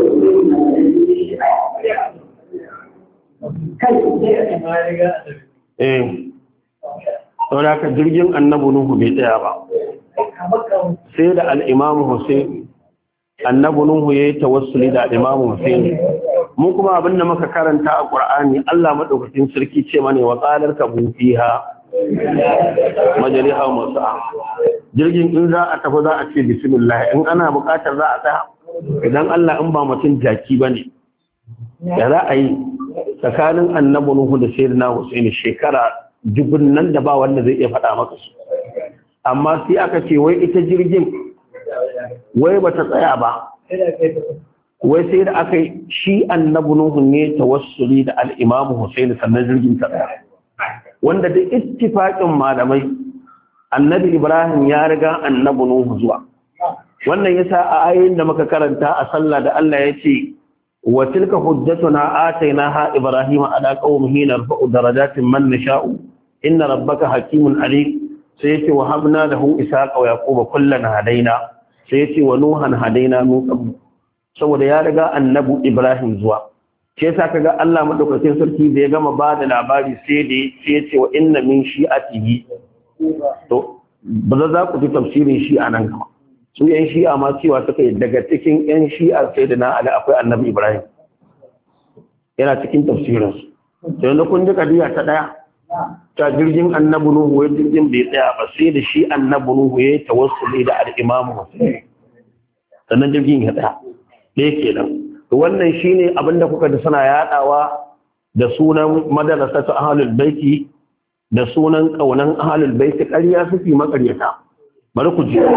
eh saboda haka jirgin annabi nuhu bai tsaya ba sai da al-imamu Hussein annabi nuhu yayi tawassuli da al-imamu Hussein mu kuma abinda muka karanta a Qur'ani Allah madaukakin sarki ce mana wa qalar kabu fiha majaliha musa jirgin in za a tafi za a ce bismillah in ana bukatar za a tsaya idan Allah in ba mutum jaki bane ya za a yi tsakanin annabi nuhu da sayyidina Hussein shekara jubun nan da ba wanda zai iya faɗa maka su amma sai aka ce wai ita jirgin wai bata tsaya ba wai sai da aka yi shi annabi nuhu ne tawassuli da al-imamu Hussein sannan jirgin ta tsaya wanda da ittifaqin malamai annabi Ibrahim ya riga annabi nuhu zuwa wannan yasa a ayoyin da muka karanta a sallah da Allah ya ce wa tilka hujjatuna atainaha ibrahima ala qaumihi narfa'u darajatin man nasha'u inna rabbaka hakimun alim sai yace wa habna lahu isaqa wa yaquba kullan hadaina sai yace wa nuhan hadaina min qabl saboda ya riga annabi Ibrahim zuwa sai yasa kaga Allah madaukakin sarki da ya gama ba da labari sai da sai yace wa inna min shi'atihi to ba za ku ji tafsirin shi anan gaba su yan shi'a ma cewa suka yi daga cikin yan shi'a sai da na ali akwai annabi Ibrahim yana cikin tafsirinsu sai wanda kun ji kadiya ta daya ta jirgin annabi nuhu ya jirgin bai tsaya ba sai da shi annabi nuhu ya tawassuli da al-imamu Hussein sannan jirgin ya tsaya ɗaya kenan to wannan shine abinda kuka da suna yadawa da sunan madrasatu ahlul baiti da sunan kaunan ahlul baiti ƙarya suke makaryata bari ku ji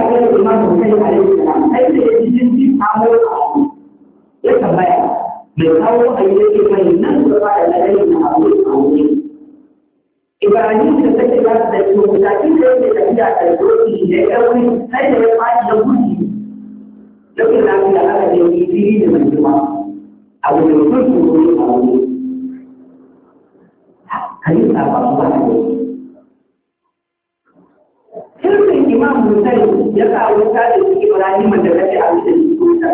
Ibrahim da take za su da to mutakin da yake tafiya a doki da ya wuri sai da ya faɗi da gudu lokacin da aka aka da yi fili da mai juma a wani gudu ne a wani kai ta ba su ba ne sirrin imam Hussein ya kawo ta da Ibrahim da kace a cikin sunan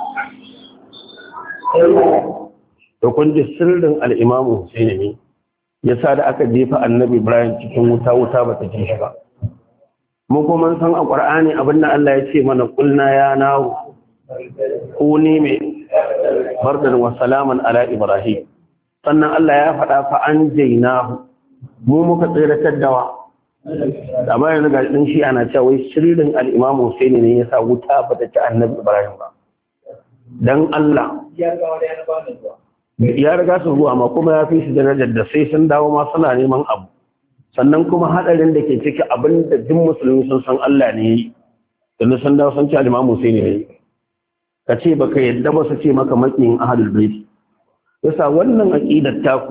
to kun ji sirrin al-Imam Hussein ne yasa da aka jefa annabi Ibrahim cikin wuta wuta bata ji shi ba mu kuma san a Qur'ani abinda Allah ya ce mana kulna ya nawo kuni me bardan wa salaman ala Ibrahim sannan Allah ya faɗa fa anjaynahu mu muka tsiratar da wa amma yanzu ga din shi ana cewa wai sirrin al-Imam Hussein ne yasa wuta bata ci annabi Ibrahim ba dan Allah ya ga wani yana ba zuwa ya riga su zuwa ma kuma ya fi shi darajar da sai sun dawo ma suna neman abu sannan kuma hadarin da ke ciki abin da duk musulmi sun san Allah ne yi da sun dawo sun ci al-Imam Hussein ne ka ce baka yadda ba su ce maka makiyin ahlul bait yasa wannan aqidar taku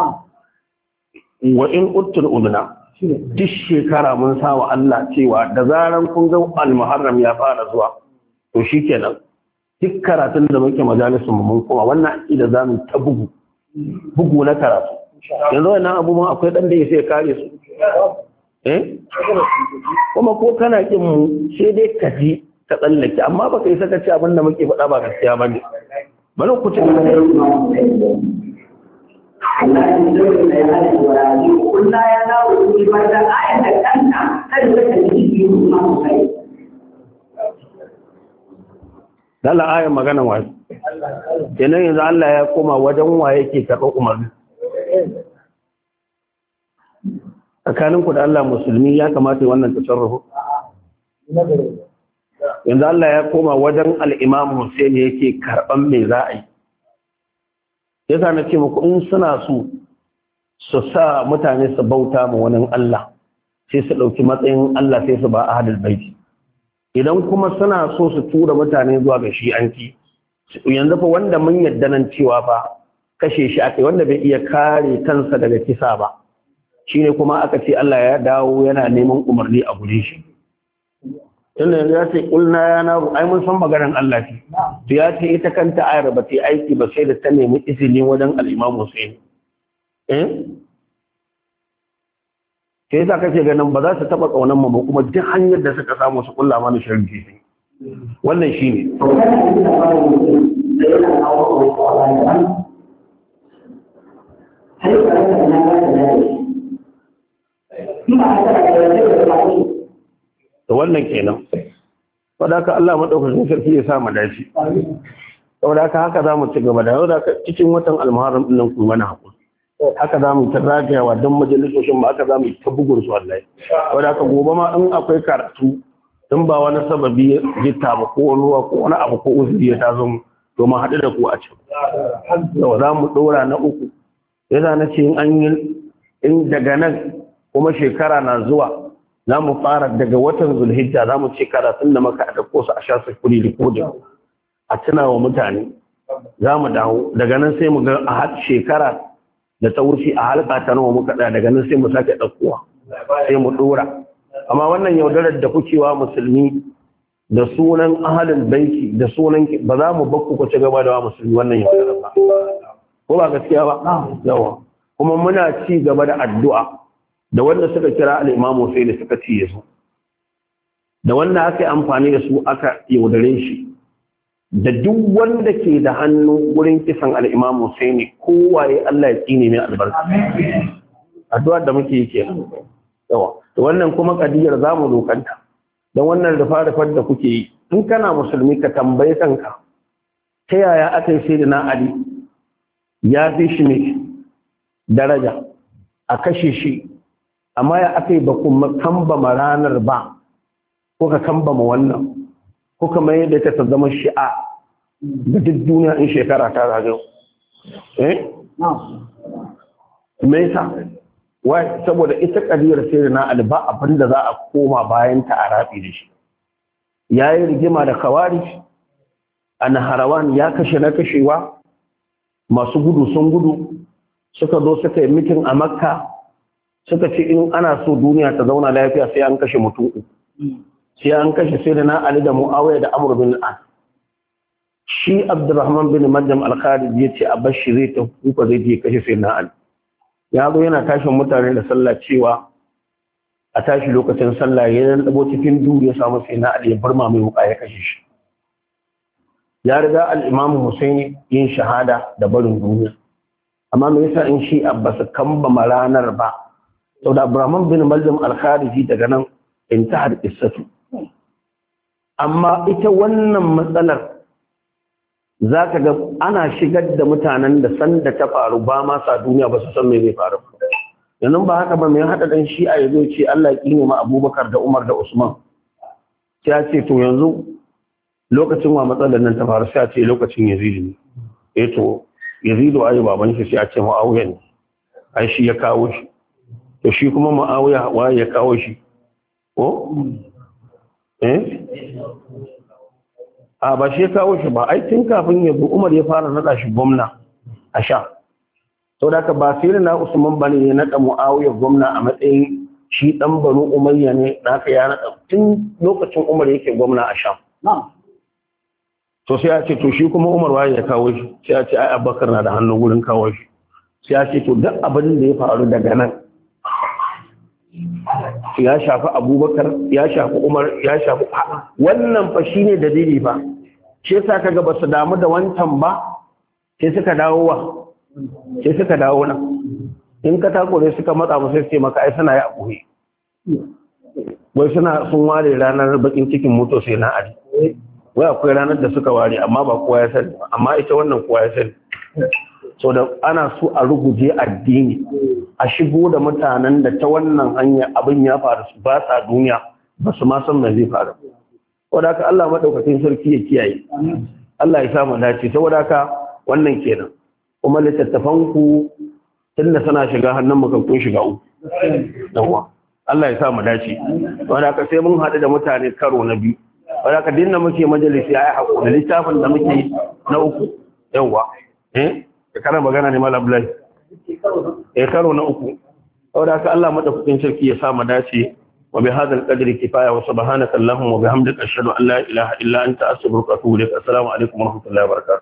wa in uttul udna duk shekara mun sa wa Allah cewa da zaran kun ga al-Muharram ya fara zuwa to shikenan duk karatun da muke majalisun mun kuma wannan aƙida za mu ta bugu bugu na karatu yanzu wannan abubuwan akwai ɗan da ya sai kare su eh kuma ko kana kin mu sai dai ka ji ka tsallake amma baka yi saka ci abin da muke faɗa ba gaskiya bane bari ku ci Allah ya dole da ya hada wurare kullu ya dawo ni ba da ayat da kanta kada ka ji yi mu kai Dala ayan magana wa kenan yanzu Allah ya koma wajen wa yake karɓar umarni tsakaninku da Allah musulmi ya kamata wannan tasarrufu yanzu Allah ya koma wajen al-Imam Hussein yake karɓan me za a yi yasa na ce muku in suna so su sa mutane su bauta ma wani Allah sai su ɗauki matsayin Allah sai su ba ahlul bait idan kuma suna so su tura mutane zuwa ga shi'anci yanzu fa wanda mun yadda nan cewa fa kashe shi akai wanda bai iya kare kansa daga kisa ba shine kuma aka ce Allah ya dawo yana neman umarni a gure shi tunda yanzu ya ce kulna ya na ai mun san maganar Allah ce to ya ce ita kanta ayar ba ta aiki ba sai da ta nemi izini wajen al-Imam Hussein eh sai yasa kake ganin ba za su taba kaunan mu ba kuma duk hanyar da suka samu su kulla mana sharri sai wannan shine to wannan kenan saboda haka Allah madaukakin sarki ya sa mu dace saboda haka haka zamu ci gaba da saboda cikin watan al-Muharram din nan ku mana hakuri haka za mu tarrajawa don majalisoshin ba haka za mu ta bugun su wallahi wadda haka gobe ma in akwai karatu in ba wani sababi jitta ba ko ruwa ko wani abu ko uzuri ya tazo mu to mu haɗu da ku a can yau za mu ɗora na uku yasa na ce in an yi in daga nan kuma shekara na zuwa za mu fara daga watan zulhijja za mu ce karatun da maka a ɗauko su a sha su kuri rikodin a tuna wa mutane za mu dawo daga nan sai mu ga a shekara da ta wuce a halka ta nawa muka da daga nan sai mu sake ɗaukowa sai mu ɗora amma wannan yaudarar da kukewa musulmi da sunan ahalin baiti da sunan ba za mu bakku ku ci gaba da wa musulmi wannan yaudarar ba ko ba gaskiya ba yawa kuma muna ci gaba da addu'a da wanda suka kira al-Imam sai da suka ci yasu da wanda aka yi amfani da su aka yaudare shi da duk wanda ke da hannu wurin kisan al-Imam Hussein kowaye Allah ya tsine mai albarka addu'a da muke yi kenan yawa to wannan kuma kadiyar zamu dokanta dan wannan rufa-rufar da kuke yi in kana musulmi ka tambaye kanka ta yaya aka yi sayyidina Ali ya fi shi ne daraja a kashe shi amma ya aka yi ba kuma kambama ranar ba ko ka kambama wannan ko kamar yadda ta zama shi'a da duk duniya in shekara ta zagayo eh me yasa wai saboda ita kadiyar sayyidina Ali ba abin da za a koma bayan ta a rabi da shi yayi rigima da khawarij an harawan ya kashe na kashewa masu gudu sun gudu suka zo suka yi mitin a Makka suka ce in ana so duniya ta zauna lafiya sai an kashe mutum uku sai an kashe sai da na Ali da Muawiya da Amr bin Al-As shi Abdurrahman bin Majam Al-Khariji ya ce a bashi zai ta kuka zai je kashe sai na Ali ya zo yana tashin mutane da sallah cewa a tashi lokacin sallah ya dabo cikin duhu ya samu sai na Ali ya bar mai wuka ya kashe shi ya riga al-Imam Hussein yin shahada da barin duniya amma me yasa in shi Abbas kamba ranar ba saboda Abdurrahman bin Majam Al-Khariji daga nan intihar qissatu amma ita wannan matsalar za ka ga ana shigar da mutanen da sanda ta faru ba ma sa duniya ba su san me zai faru yanzu ba haka ba mai haɗa ɗan shi'a ya zo ce Allah ya ƙine ma Abubakar da Umar da Usman ya ce to yanzu lokacin wa matsalar nan ta faru sai a ce lokacin Yazid ne eh to Yazid ai baban shi sai a ce Muawiya ne ai shi ya kawo shi to shi kuma Muawiya waye ya kawo shi ko eh a ba shi ya kawo shi ba ai tun kafin ya bu Umar ya fara nada shi gwamna a sha to da ka ba sai na Usman bane ya nada Muawiya gwamna a matsayin shi dan Banu Umayya ne da ka ya nada tun lokacin Umar yake gwamna a sha to sai ya ce to shi kuma Umar waye ya kawo shi sai ya ce ai Abubakar na da hannu gurin kawo shi sai ya ce to duk abin da ya faru daga nan ya shafi Abubakar ya shafi Umar ya shafi wannan fa shine dalili fa shi yasa kaga basu damu da wancan ba sai suka dawo wa sai suka dawo nan in ka takure suka matsa musu sai maka ai suna yi abuhe wai suna sun ware ranar bakin cikin moto sai na ari wai akwai ranar da suka ware amma ba kowa ya sani amma ita wannan kowa ya sani so da ana so a ruguje addini a shigo da mutanen da ta wannan hanya abin ya faru su ba sa duniya ba su ma san me zai faru saboda haka Allah madaukakin sarki ya kiyaye Allah ya samu dace saboda haka wannan kenan kuma littattafan ku tunda suna shiga hannun mu kan kun shiga uku yawa Allah ya samu dace saboda haka sai mun haɗu da mutane karo na biyu saboda haka dinna muke majalisi ai hakuri littafin da muke na uku yawa eh kana magana ne Malam Abdullahi eh karo na uku saboda haka Allah madaukakin sarki ya sa mu dace wa bi hadal qadri kifaya wa subhanaka allahumma wa bihamdika ashhadu an la ilaha illa anta astaghfiruka wa atubu ilaik assalamu alaikum wa rahmatullahi wa barakatuh